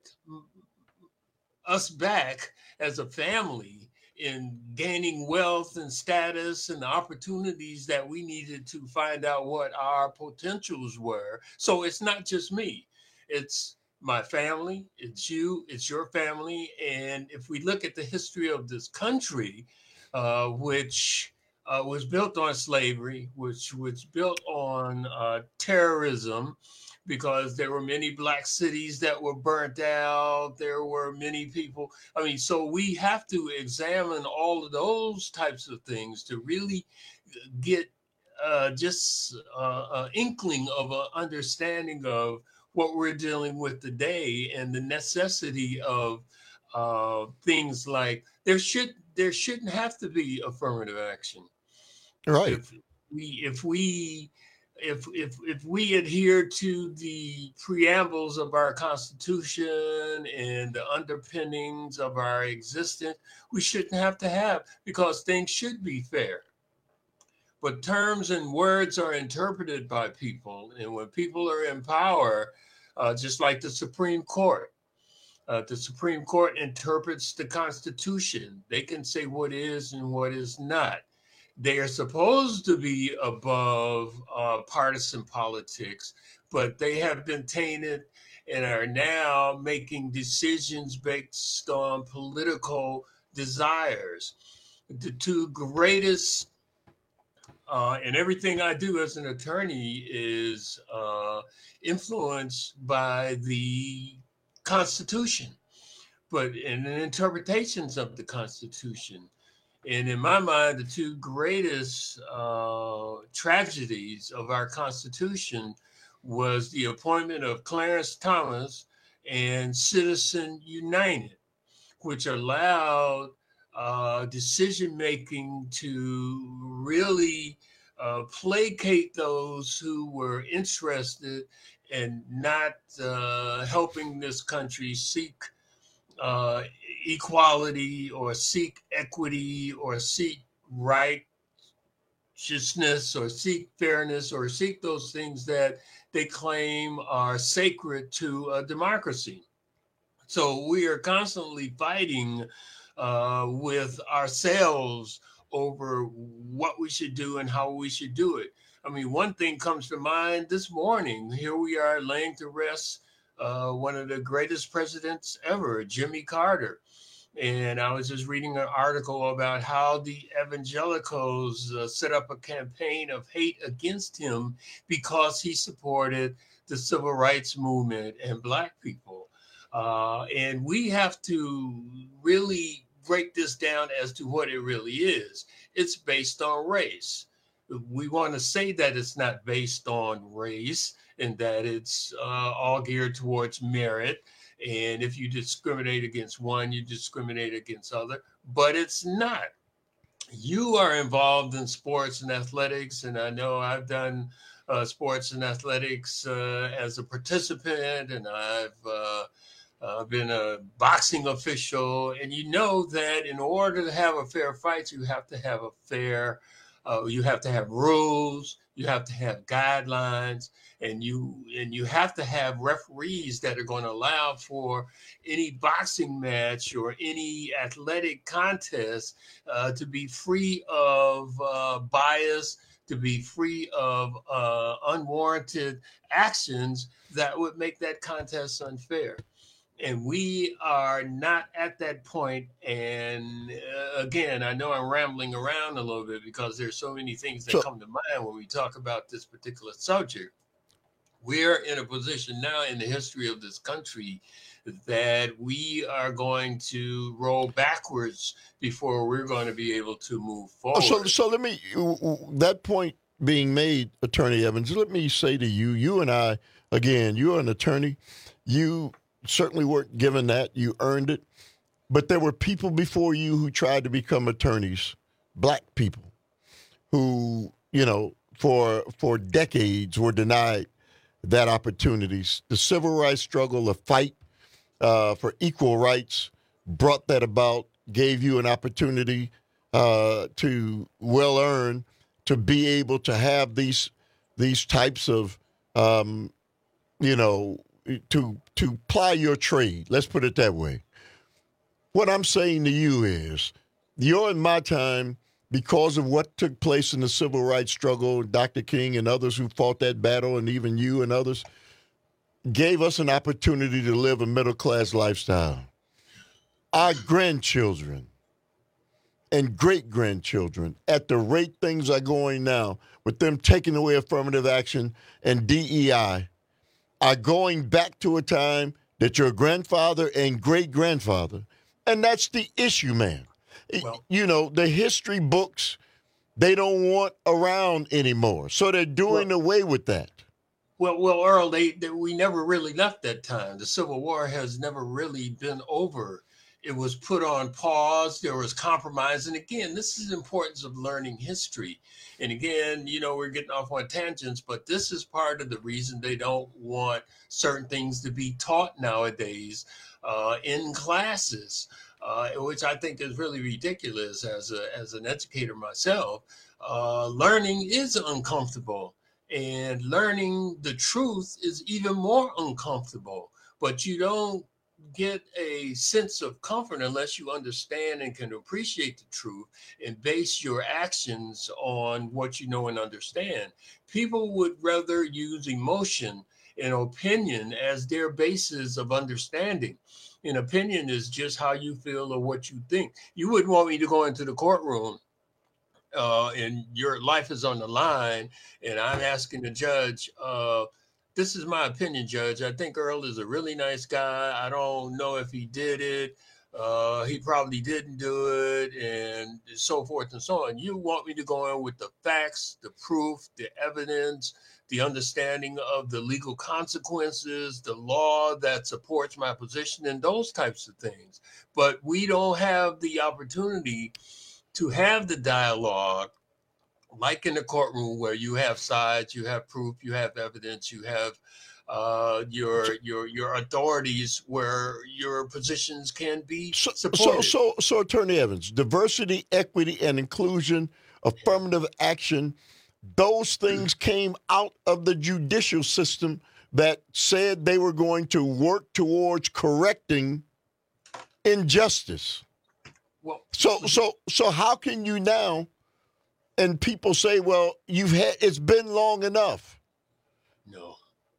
S7: us back as a family in gaining wealth and status and the opportunities that we needed to find out what our potentials were. So it's not just me, it's my family, it's you, it's your family. And if we look at the history of this country, uh, which uh, was built on slavery, which was built on uh, terrorism, because there were many black cities that were burnt out. There were many people. I mean, so we have to examine all of those types of things to really get uh, just uh, an inkling of an understanding of what we're dealing with today and the necessity of uh, things like there should there shouldn't have to be affirmative action.
S27: Right.
S7: If we if we If, if if we adhere to the preambles of our Constitution and the underpinnings of our existence, we shouldn't have to have, because things should be fair. But terms and words are interpreted by people. And when people are in power, uh, just like the Supreme Court, uh, the Supreme Court interprets the Constitution. They can say what is and what is not. They are supposed to be above uh, partisan politics, but they have been tainted and are now making decisions based on political desires. The two greatest, uh, and everything I do as an attorney is uh, influenced by the Constitution, but in the interpretations of the Constitution. And in my mind, the two greatest uh, tragedies of our Constitution was the appointment of Clarence Thomas and Citizen United, which allowed uh, decision-making to really uh, placate those who were interested in not uh, helping this country seek uh, equality or seek equity or seek righteousness or seek fairness or seek those things that they claim are sacred to a democracy. So we are constantly fighting uh, with ourselves over what we should do and how we should do it. I mean, one thing comes to mind this morning. Here we are laying to rest uh, one of the greatest presidents ever, Jimmy Carter. And I was just reading an article about how the evangelicals uh, set up a campaign of hate against him because he supported the civil rights movement and Black people. Uh, and we have to really break this down as to what it really is. It's based on race. We want to say that it's not based on race and that it's uh, all geared towards merit. And if you discriminate against one, you discriminate against other, but it's not. You are involved in sports and athletics, and I know I've done uh, sports and athletics uh, as a participant, and I've uh, uh, been a boxing official, and you know that in order to have a fair fight, you have to have a fair, uh, you have to have rules, you have to have guidelines, and you and you have to have referees that are going to allow for any boxing match or any athletic contest uh, to be free of uh, bias, to be free of uh, unwarranted actions that would make that contest unfair. And we are not at that point. And uh, again, I know I'm rambling around a little bit because there's so many things that
S27: So-
S7: come to mind when we talk about this particular subject. We're in a position now in the history of this country that we are going to roll backwards before we're going to be able to move
S27: Oh,
S7: forward.
S27: so, so let me, that point being made, Attorney Evans. Let me say to you, you and I, again, you're an attorney. You certainly weren't given that. You earned it. But there were people before you who tried to become attorneys, black people, who, you know, for for decades were denied that opportunities. The civil rights struggle, the fight uh, for equal rights brought that about, gave you an opportunity uh, to well earn, to be able to have these these types of, um, you know, to to ply your trade. Let's put it that way. What I'm saying to you is, you're in my time, because of what took place in the civil rights struggle, Doctor King and others who fought that battle, and even you and others, gave us an opportunity to live a middle-class lifestyle. Our grandchildren and great-grandchildren, at the rate things are going now, with them taking away affirmative action and D E I, are going back to a time that your grandfather and great-grandfather, and that's the issue, man. Well, you know, the history books, they don't want around anymore. So they're doing well, away with that.
S7: Well, well, Earl, they, they we never really left that time. The Civil War has never really been over. It was put on pause. There was compromise. And again, this is the importance of learning history. And again, you know, we're getting off on tangents, but this is part of the reason they don't want certain things to be taught nowadays uh, in classes. Uh, which I think is really ridiculous as a as an educator myself. Uh, learning is uncomfortable, and learning the truth is even more uncomfortable. But you don't get a sense of comfort unless you understand and can appreciate the truth and base your actions on what you know and understand. People would rather use emotion and opinion as their basis of understanding. An opinion is just how you feel or what you think. You wouldn't want me to go into the courtroom uh, and your life is on the line, and I'm asking the judge, uh, this is my opinion, Judge. I think Earl is a really nice guy. I don't know if he did it. Uh, he probably didn't do it, and so forth and so on. You want me to go in with the facts, the proof, the evidence, the understanding of the legal consequences, the law that supports my position, and those types of things. But we don't have the opportunity to have the dialogue like in the courtroom, where you have sides, you have proof, you have evidence, you have uh, your your your authorities where your positions can be supported.
S27: So, so, so, Attorney Evans, diversity, equity, and inclusion, affirmative action, those things came out of the judicial system that said they were going to work towards correcting injustice. Well, so, so, so, how can you now? And people say, "Well, you've had it's been long enough."
S7: No.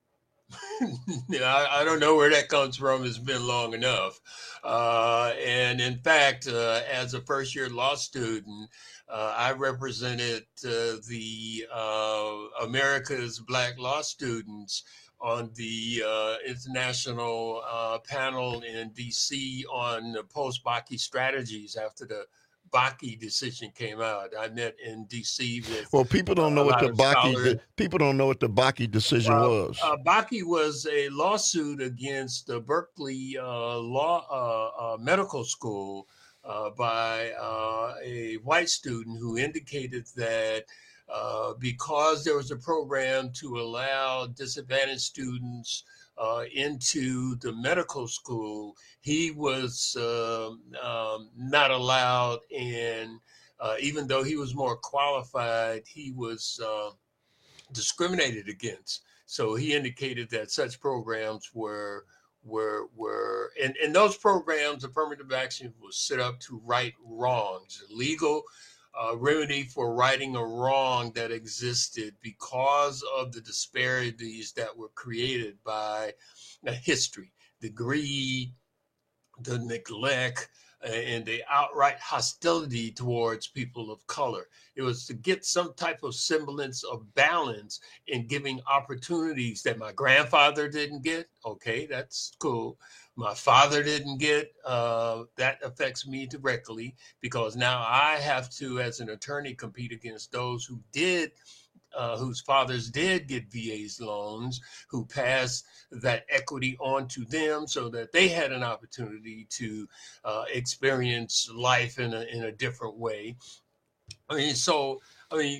S7: Yeah, I, I don't know where that comes from. It's been long enough. Uh, and in fact, uh, as a first year law student, uh, I represented uh, the uh, America's Black law students on the uh, international uh, panel in D C on the post-Bakke strategies after the Bakke decision came out. I met in D C with
S27: well, people don't know
S7: uh,
S27: what the Bakke people don't know what the Bakke decision
S7: uh,
S27: was.
S7: Uh, Bakke was a lawsuit against the Berkeley uh, Law uh, uh, Medical School uh, by uh, a white student who indicated that uh, because there was a program to allow disadvantaged students uh, into the medical school, he was uh, um, not allowed, and uh, even though he was more qualified, he was uh, discriminated against. So he indicated that such programs were were were and, and those programs, affirmative action, was set up to right wrongs, legal uh, remedy for righting a wrong that existed because of the disparities that were created by uh, history, the greed, the neglect, and the outright hostility towards people of color. It was to get some type of semblance of balance in giving opportunities that my grandfather didn't get. Okay, that's cool. My father didn't get. Uh, that affects me directly because now I have to, as an attorney, compete against those who did uh, whose fathers did get V A's loans, who passed that equity on to them so that they had an opportunity to uh, experience life in a, in a different way. I mean, so, I mean,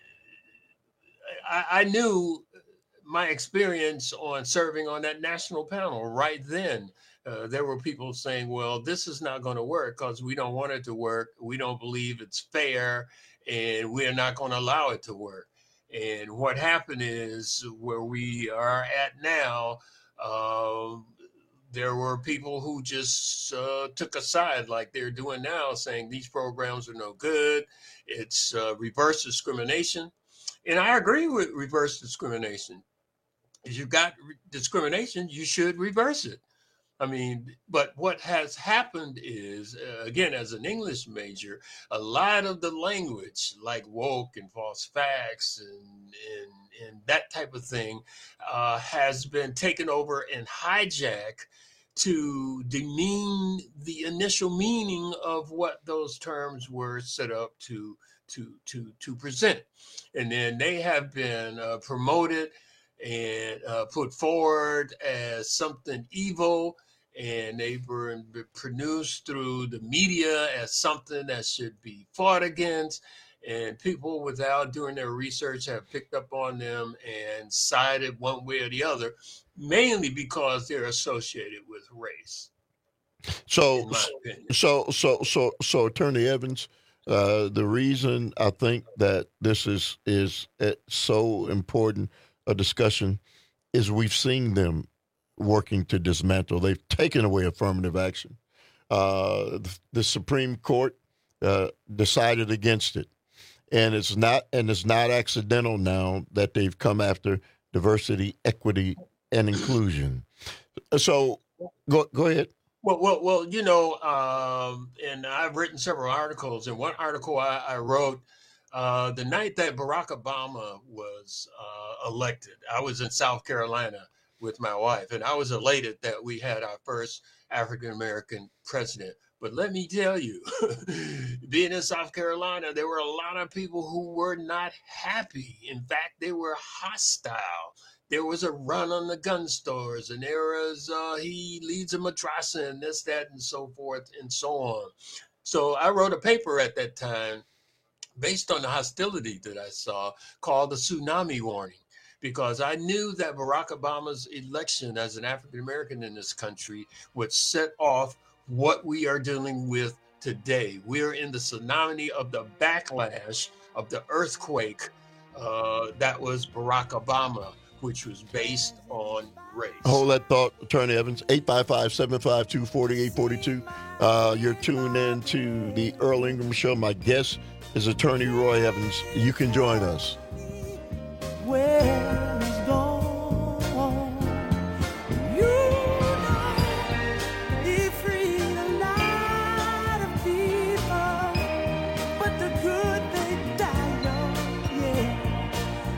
S7: I, I knew my experience on serving on that national panel right then. Uh, there were people saying, well, this is not going to work because we don't want it to work. We don't believe it's fair, and we're not going to allow it to work. And what happened is where we are at now, uh, there were people who just uh, took a side like they're doing now, saying these programs are no good. It's uh, reverse discrimination. And I agree with reverse discrimination. If you've got re- discrimination, you should reverse it. I mean, but what has happened is, uh, again, as an English major, a lot of the language like woke and false facts and, and, and that type of thing uh, has been taken over and hijacked to demean the initial meaning of what those terms were set up to, to, to, to present. And then they have been uh, promoted and uh, put forward as something evil, and they were produced through the media as something that should be fought against. And people, without doing their research, have picked up on them and sided one way or the other, mainly because they're associated with race.
S27: So, so, so, so, so, Attorney Evans, uh, the reason I think that this is is so important a discussion is we've seen them working to dismantle. They've taken away affirmative action. Uh, the, the Supreme Court uh, decided against it, and it's not and it's not accidental now that they've come after diversity, equity, and inclusion. So, go go ahead.
S7: Well, well, well. You know, um, and I've written several articles. And one article I, I wrote uh, the night that Barack Obama was uh, elected, I was in South Carolina with my wife, and I was elated that we had our first African-American president. But let me tell you, being in South Carolina, there were a lot of people who were not happy. In fact, they were hostile. There was a run on the gun stores, and there was, uh, he leads a madrasa and this, that, and so forth and so on. So I wrote a paper at that time based on the hostility that I saw called the Tsunami Warning, because I knew that Barack Obama's election as an African-American in this country would set off what we are dealing with today. We're in the tsunami of the backlash of the earthquake uh, that was Barack Obama, which was based on race.
S27: Hold that thought, Attorney Evans. eight five five, seven five two, four eight four two. Uh, you're tuned in to the Earl Ingram Show. My guest is Attorney Roy Evans. You can join us.
S11: Where is gone? You know, he freed a lot of people, but the good they die young. Yeah,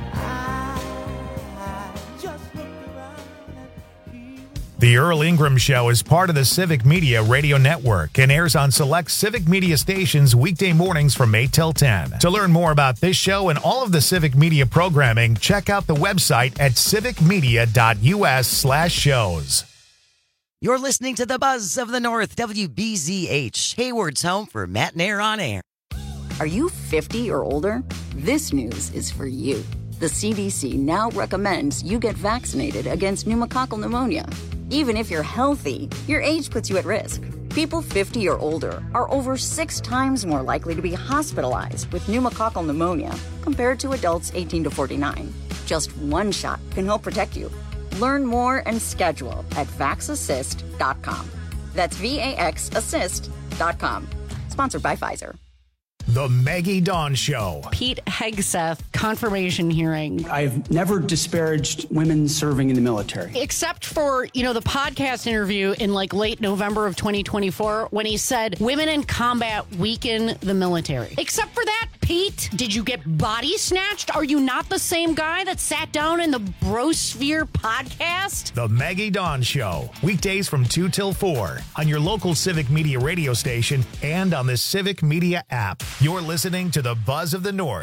S11: I just looked around and he was.
S1: The Earl Ingram Show is part of the Civic Media Radio Network and airs on select Civic Media stations weekday mornings from eight till ten. To learn more about this show and all of the Civic Media programming, check out the website at civicmedia.us slash shows.
S15: You're listening to the Buzz of the North, W B Z H, Hayward's home for Matt and Air on Air.
S16: Are you fifty or older? This news is for you. The C D C now recommends you get vaccinated against pneumococcal pneumonia. Even if you're healthy, your age puts you at risk. People fifty or older are over six times more likely to be hospitalized with pneumococcal pneumonia compared to adults eighteen to forty-nine. Just one shot can help protect you. Learn more and schedule at vax assist dot com. That's V A X assist dot com. Sponsored by Pfizer.
S1: The Maggie Dawn Show.
S26: Pete Hegseth confirmation hearing.
S17: I've never disparaged women serving in the military.
S26: Except for, you know, the podcast interview in like late November of twenty twenty-four when he said women in combat weaken the military. Except for that, Pete, did you get body snatched? Are you not the same guy that sat down in the Brosphere podcast?
S1: The Maggie Dawn Show. Weekdays from two till four on your local Civic Media radio station and on the Civic Media app. You're listening to the Buzz of the North.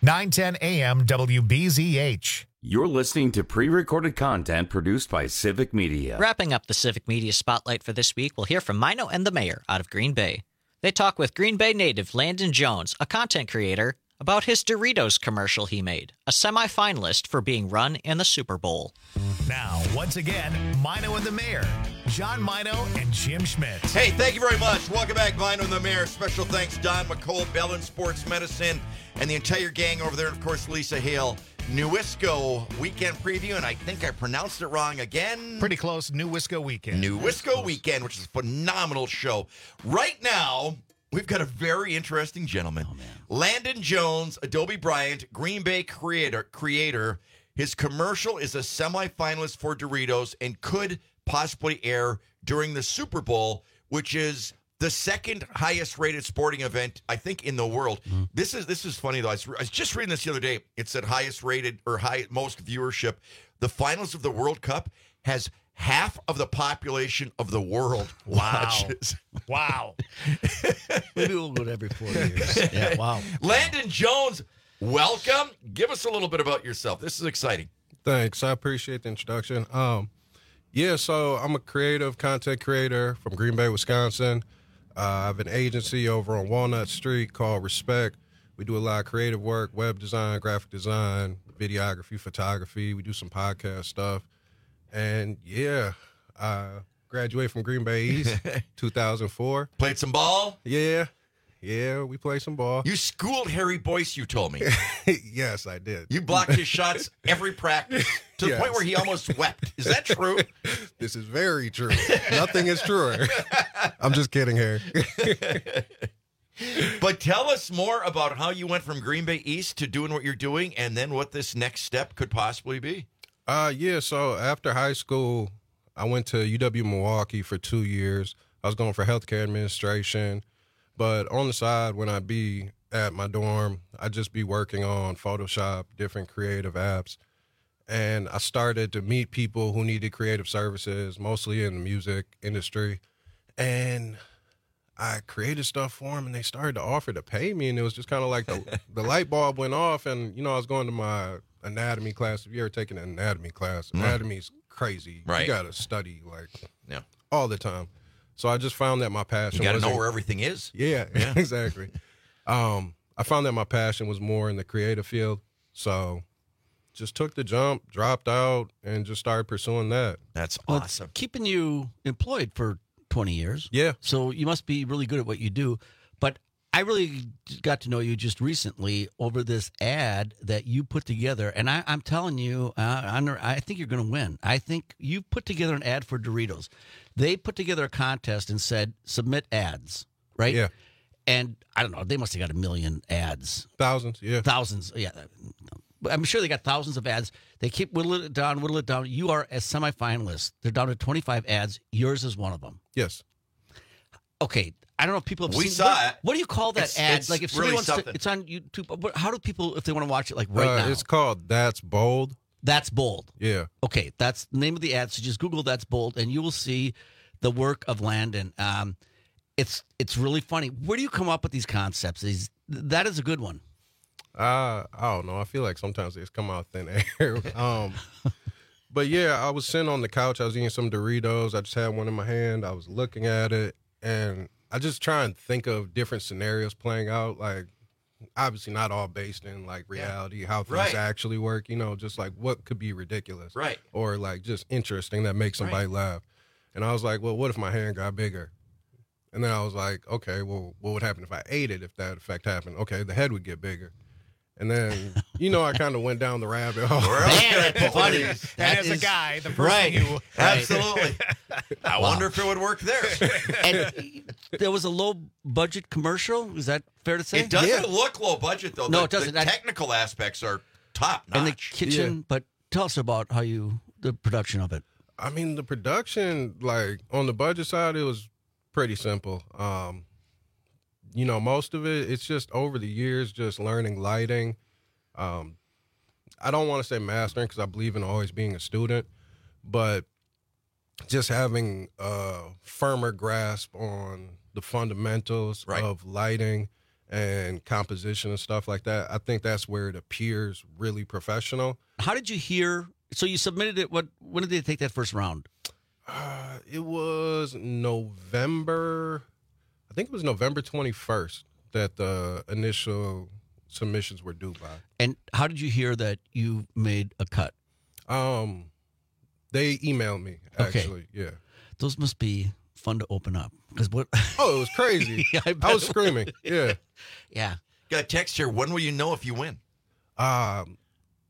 S1: nine ten A M W B Z H.
S13: You're listening to pre-recorded content produced by Civic Media.
S14: Wrapping up the Civic Media Spotlight for this week, we'll hear from Mino and the Mayor out of Green Bay. They talk with Green Bay native Landon Jones, a content creator, about his Doritos commercial he made, a semifinalist for being run in the Super Bowl.
S1: Now, once again, Mino and the Mayor, John Mino and Jim Schmidt.
S2: Hey, thank you very much. Welcome back, Mino and the Mayor. Special thanks, Don McCole, Bellin Sports Medicine, and the entire gang over there, and of course, Lisa Hale. Newisco Weekend Preview, and I think I pronounced it wrong again.
S1: Pretty close. Newisco Weekend.
S2: Newisco Weekend, which is a phenomenal show. Right now, we've got a very interesting gentleman. Oh, man. Landon Jones, Adobe Bryant, Green Bay creator. creator. His commercial is a semifinalist for Doritos and could possibly air during the Super Bowl, which is the second highest rated sporting event, I think, in the world. Mm-hmm. This is this is funny, though. I was, I was just reading this the other day. It said highest rated or high most viewership. The finals of the World Cup has half of the population of the world watches.
S1: Wow.
S18: Maybe we'll go to every four years. Yeah, wow.
S2: Landon Jones, welcome. Give us a little bit about yourself. This is exciting.
S19: Thanks. I appreciate the introduction. Um, yeah, so I'm a creative content creator from Green Bay, Wisconsin. Uh, I have an agency over on Walnut Street called Respect. We do a lot of creative work, web design, graphic design, videography, photography. We do some podcast stuff. And, yeah, I graduated from Green Bay East, two thousand four.
S2: Played some ball?
S19: Yeah. Yeah, we played some ball.
S2: You schooled Harry Boyce, you told me.
S19: Yes, I did.
S2: You blocked his shots every practice to the
S19: Yes.
S2: point where he almost wept. Is that true?
S19: This is very true. Nothing is truer. I'm just kidding, Harry.
S2: But tell us more about how you went from Green Bay East to doing what you're doing, and then what this next step could possibly be.
S19: Uh, yeah, so after high school, I went to U W Milwaukee for two years. I was going for healthcare administration. But on the side, when I be at my dorm, I just be working on Photoshop, different creative apps. And I started to meet people who needed creative services, mostly in the music industry. And I created stuff for them, and they started to offer to pay me. And it was just kind of like the, the light bulb went off. And, you know, I was going to my anatomy class. If you ever taken an anatomy class,
S2: Mm.
S19: anatomy's crazy.
S2: Right.
S19: You got to study, like,
S2: Yeah.
S19: all the time. So I just found that my passion
S2: You got to
S19: was
S2: know
S19: in-
S2: where everything is.
S19: Yeah,
S2: Yeah.
S19: exactly. Um, I found that my passion was more in the creative field. So just took the jump, dropped out, and just started pursuing that.
S2: That's
S18: Well, it's keeping you employed for twenty years.
S19: Yeah.
S18: So you must be really good at what you do. But I really got to know you just recently over this ad that you put together. And I, I'm telling you, uh, I'm, I think you're going to win. I think you put together an ad for Doritos. They put together a contest and said, submit ads, right?
S19: Yeah.
S18: And I don't know, they must have got a million ads.
S19: Thousands, yeah.
S18: Thousands, yeah. I'm sure they got thousands of ads. They keep whittling it down, whittling it down. You are a semifinalist. They're down to twenty-five ads. Yours is one of them.
S19: Yes.
S18: Okay. I don't know if people have
S2: We
S18: seen
S2: saw
S18: what,
S2: it.
S18: What do you call that
S2: It's-
S18: ad?
S2: it's
S18: like if somebody
S2: really
S18: wants to,
S2: something.
S18: it's on YouTube. But how do people, if they want to watch it, like right
S19: Uh,
S18: now?
S19: It's called That's Bold.
S18: That's Bold.
S19: Yeah.
S18: Okay, that's the name of the ad. So just Google That's Bold, and you will see the work of Landon. Um, it's it's really funny. Where do you come up with these concepts? These, that is a good one.
S19: Uh, I don't know. I feel like sometimes they just come out thin air. um, but yeah, I was sitting on the couch. I was eating some Doritos. I just had one in my hand. I was looking at it, and I just try and think of different scenarios playing out. Like, obviously not all based in like reality, how things
S2: Right.
S19: actually work. You know, just like what could be ridiculous,
S2: Right.
S19: or like just interesting that makes somebody laugh. And I was like, well, what if my hand got bigger? And then I was like, okay, well, what would happen if I ate it? If that effect happened, okay, the head would get bigger. And then, you know, I kind of went down the rabbit hole.
S2: Man,
S18: that's funny.
S1: And
S18: That
S1: as a
S18: is-
S1: guy, the first
S2: Right.
S1: thing you
S2: Absolutely. I
S18: Wow.
S2: wonder if it would work there.
S18: And there was a low budget commercial. Is that fair to say?
S2: It doesn't
S19: Yeah.
S2: look low budget, though.
S18: No,
S2: The-
S18: it doesn't.
S2: The
S18: I-
S2: technical aspects are top notch.
S18: In the kitchen. But tell us about how you the production of it.
S19: I mean, the production, like on the budget side, it was pretty simple. Um, you know, most of it, it's just over the years, just learning lighting. Um, I don't want to say mastering because I believe in always being a student, but just having a firmer grasp on the fundamentals
S2: Right.
S19: of lighting and composition and stuff like that. I think that's where it appears really professional.
S18: How did you hear? So you submitted it. What? When did they take that first round?
S19: Uh, it was November. I think it was November twenty-first that the initial submissions were due by.
S18: And how did you hear that you made a cut?
S19: Um, they emailed me. Actually,
S18: okay.
S19: Yeah.
S18: Those must be fun to open up. Because what?
S19: Oh, it was crazy.
S18: Yeah, I,
S19: I was screaming. Yeah.
S18: Yeah.
S2: Got a text here. When will you know if you win?
S19: Um,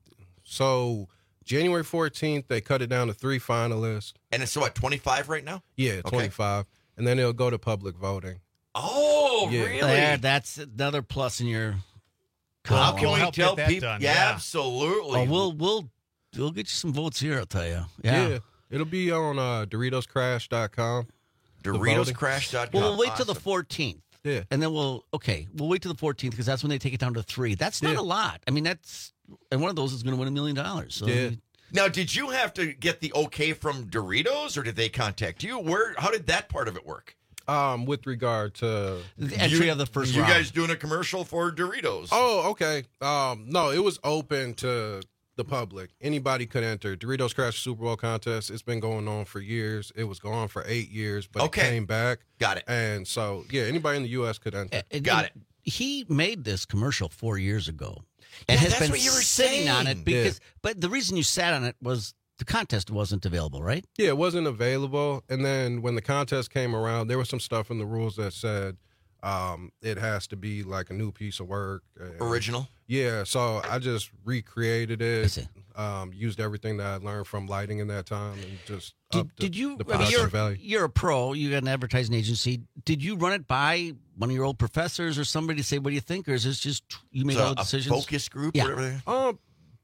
S19: so January fourteenth, they cut it down to three finalists.
S2: And it's what, twenty-five right now?
S19: Yeah,
S2: Okay.
S19: twenty-five. And then it'll go to public voting.
S2: Oh,
S19: Yeah.
S2: really?
S18: There, that's another plus in your.
S2: How can
S8: We'll
S2: we
S8: help
S2: tell
S8: get that
S2: people?
S8: done,
S2: Yeah,
S8: yeah.
S2: absolutely.
S18: Oh, we'll we'll we'll get you some votes here. I'll tell you. Yeah.
S19: Yeah. It'll be on uh, Doritos Crash dot com.
S2: Doritos Crash dot com.
S18: Well, we'll wait till the
S2: Awesome.
S18: fourteenth.
S19: Yeah.
S18: And then we'll, okay, we'll wait till the fourteenth because that's when they take it down to three. That's not
S19: Yeah.
S18: a lot. I mean, that's, and one of those is going to win a million dollars. So
S19: Yeah.
S2: Now, did you have to get the okay from Doritos, or did they contact you? Where? How did that part of it work?
S19: Um, with regard to
S18: the entry
S2: You-
S18: of the first
S2: You
S18: round.
S2: guys doing a commercial for Doritos?
S19: Oh, okay. Um, no, it was open to the public. Anybody could enter. Doritos Crash Super Bowl contest. It's been going on for years. It was going for eight years, but
S2: Okay.
S19: it came back.
S2: Got it.
S19: And so, yeah, anybody in the U S could enter.
S18: And
S2: Got
S18: then He made this commercial four years ago, and
S2: Yeah,
S18: has
S2: that's
S18: been
S2: what you were
S18: sitting on
S2: saying.
S18: it because. But the reason you sat on it was the contest wasn't available, right?
S19: Yeah, it wasn't available. And then when the contest came around, there was some stuff in the rules that said um, it has to be like a new piece of work. And-
S2: Original?
S19: Yeah, so I just recreated
S18: I see.
S19: it, um, used everything that I learned from lighting in that time, and just
S18: Did,
S19: upped the,
S18: did you?
S19: the
S18: I mean,
S19: production
S18: you're,
S19: value.
S18: you're a pro. You got an advertising agency. Did you run it by one of your old professors or somebody to say, "What do you think?" Or is this just you made
S2: So
S18: all the
S2: a
S18: decisions?
S2: focus group,
S18: Yeah.
S2: whatever. they-
S19: Um,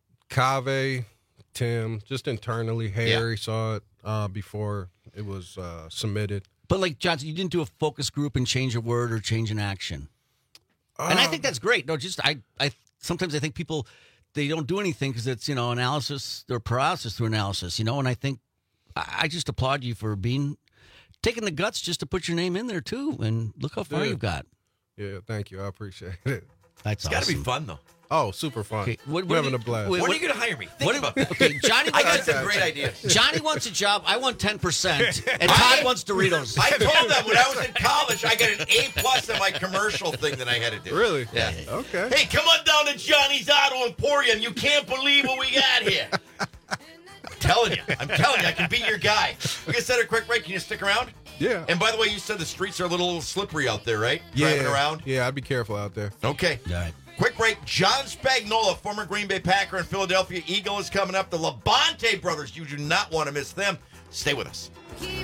S19: Cave, Tim, just internally, Harry saw it uh, before it was uh, submitted.
S18: But like Johnson, you didn't do a focus group and change a word or change an action. and I
S19: Um,
S18: think that's great. No, just I, I sometimes I think people they don't do anything because it's you know analysis or paralysis through analysis. You know, and I think I, I just applaud you for being taking the guts just to put your name in there too. And look how far
S19: Yeah.
S18: you've got.
S19: Yeah, thank you. I appreciate it.
S18: That's
S2: It's got to be
S18: awesome.
S2: fun, though.
S19: Oh, super fun.
S18: Okay, what-
S19: We're
S18: what
S19: having
S18: do
S19: a
S18: you-
S19: blast.
S18: wait,
S2: When
S18: what-
S2: are you going to hire me? Think
S18: What-
S2: about that.
S18: okay, Johnny
S2: I got
S18: wants-
S2: some great ideas.
S18: Johnny wants a job. I want ten percent, and Todd wants Doritos.
S2: I told them when I was in college, I got an A plus in my commercial thing that I had to do.
S19: Really?
S2: Yeah.
S19: Okay.
S2: Hey, come on down to Johnny's Auto Emporium. You can't believe what we got here. I'm telling you. I'm telling you. I can be your guy. We're going to set a quick break. Can you stick around?
S19: Yeah.
S2: And by the way, you said the streets are a little slippery out there, right?
S19: Yeah.
S2: Driving around?
S19: Yeah, I'd be careful out there.
S2: Okay.
S18: All right.
S2: Quick break. John Spagnola, former Green Bay Packer and Philadelphia Eagle, is coming up. The Labonte brothers. You do not want to miss them. Stay with us.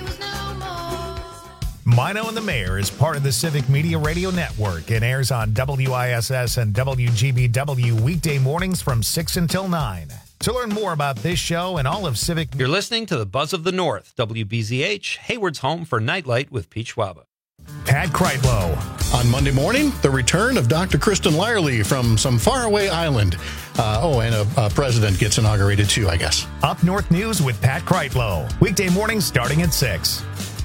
S1: Mino and the Mayor is part of the Civic Media Radio Network and airs on W I S S and W G B W weekday mornings from six until nine. To learn more about this show and all of Civic...
S3: You're listening to the Buzz of the North, W B Z H, Hayward's home for Nightlight with Pete Schwaba.
S1: Pat Kreitlow.
S22: On Monday morning, the return of Doctor Kristen Lyerly from some faraway island. Uh, oh, and a, a president gets inaugurated too, I guess.
S1: Up North News with Pat Kreitlow. Weekday mornings starting at six.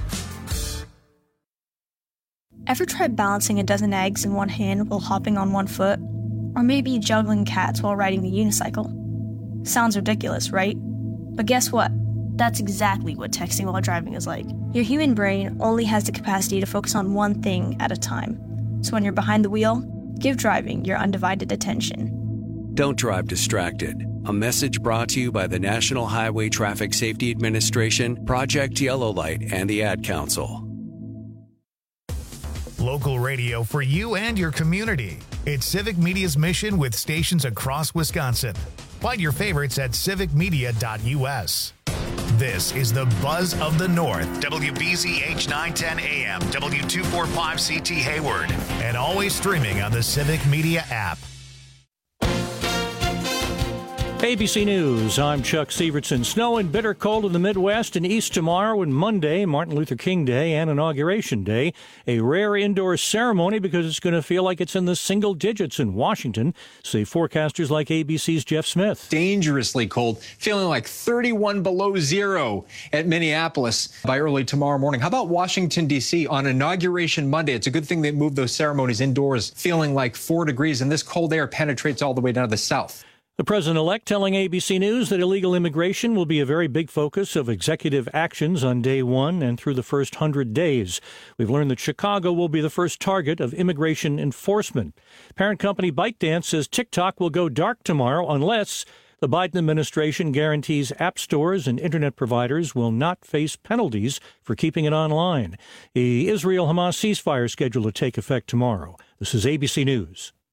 S4: Ever tried balancing a dozen eggs in one hand while hopping on one foot? Or maybe juggling cats while riding the unicycle? Sounds ridiculous, right? But guess what? That's exactly what texting while driving is like. Your human brain only has the capacity to focus on one thing at a time. So when you're behind the wheel, give driving your undivided attention.
S6: Don't drive distracted. A message brought to you by the National Highway Traffic Safety Administration, Project Yellow Light, and the Ad Council.
S1: Local radio for you and your community. It's Civic Media's mission with stations across Wisconsin. Find your favorites at civic media dot U S. This is the Buzz of the North. W B Z H nine ten A M, W two forty-five C T Hayward. And always streaming on the Civic Media app.
S5: A B C News, I'm Chuck Severson. Snow and bitter cold in the Midwest and East tomorrow and Monday, Martin Luther King Day and Inauguration Day. A rare indoor ceremony because it's going to feel like it's in the single digits in Washington, say forecasters like A B C's Jeff Smith.
S9: Dangerously cold, feeling like thirty-one below zero at Minneapolis by early tomorrow morning. How about Washington, D C on Inauguration Monday? It's a good thing they moved those ceremonies indoors, feeling like four degrees, and this cold air penetrates all the way down to the south.
S5: The president-elect telling A B C News that illegal immigration will be a very big focus of executive actions on day one and through the first hundred days. We've learned that Chicago will be the first target of immigration enforcement. Parent company ByteDance says TikTok will go dark tomorrow unless the Biden administration guarantees app stores and internet providers will not face penalties for keeping it online. The Israel-Hamas ceasefire is scheduled to take effect tomorrow. This is A B C News.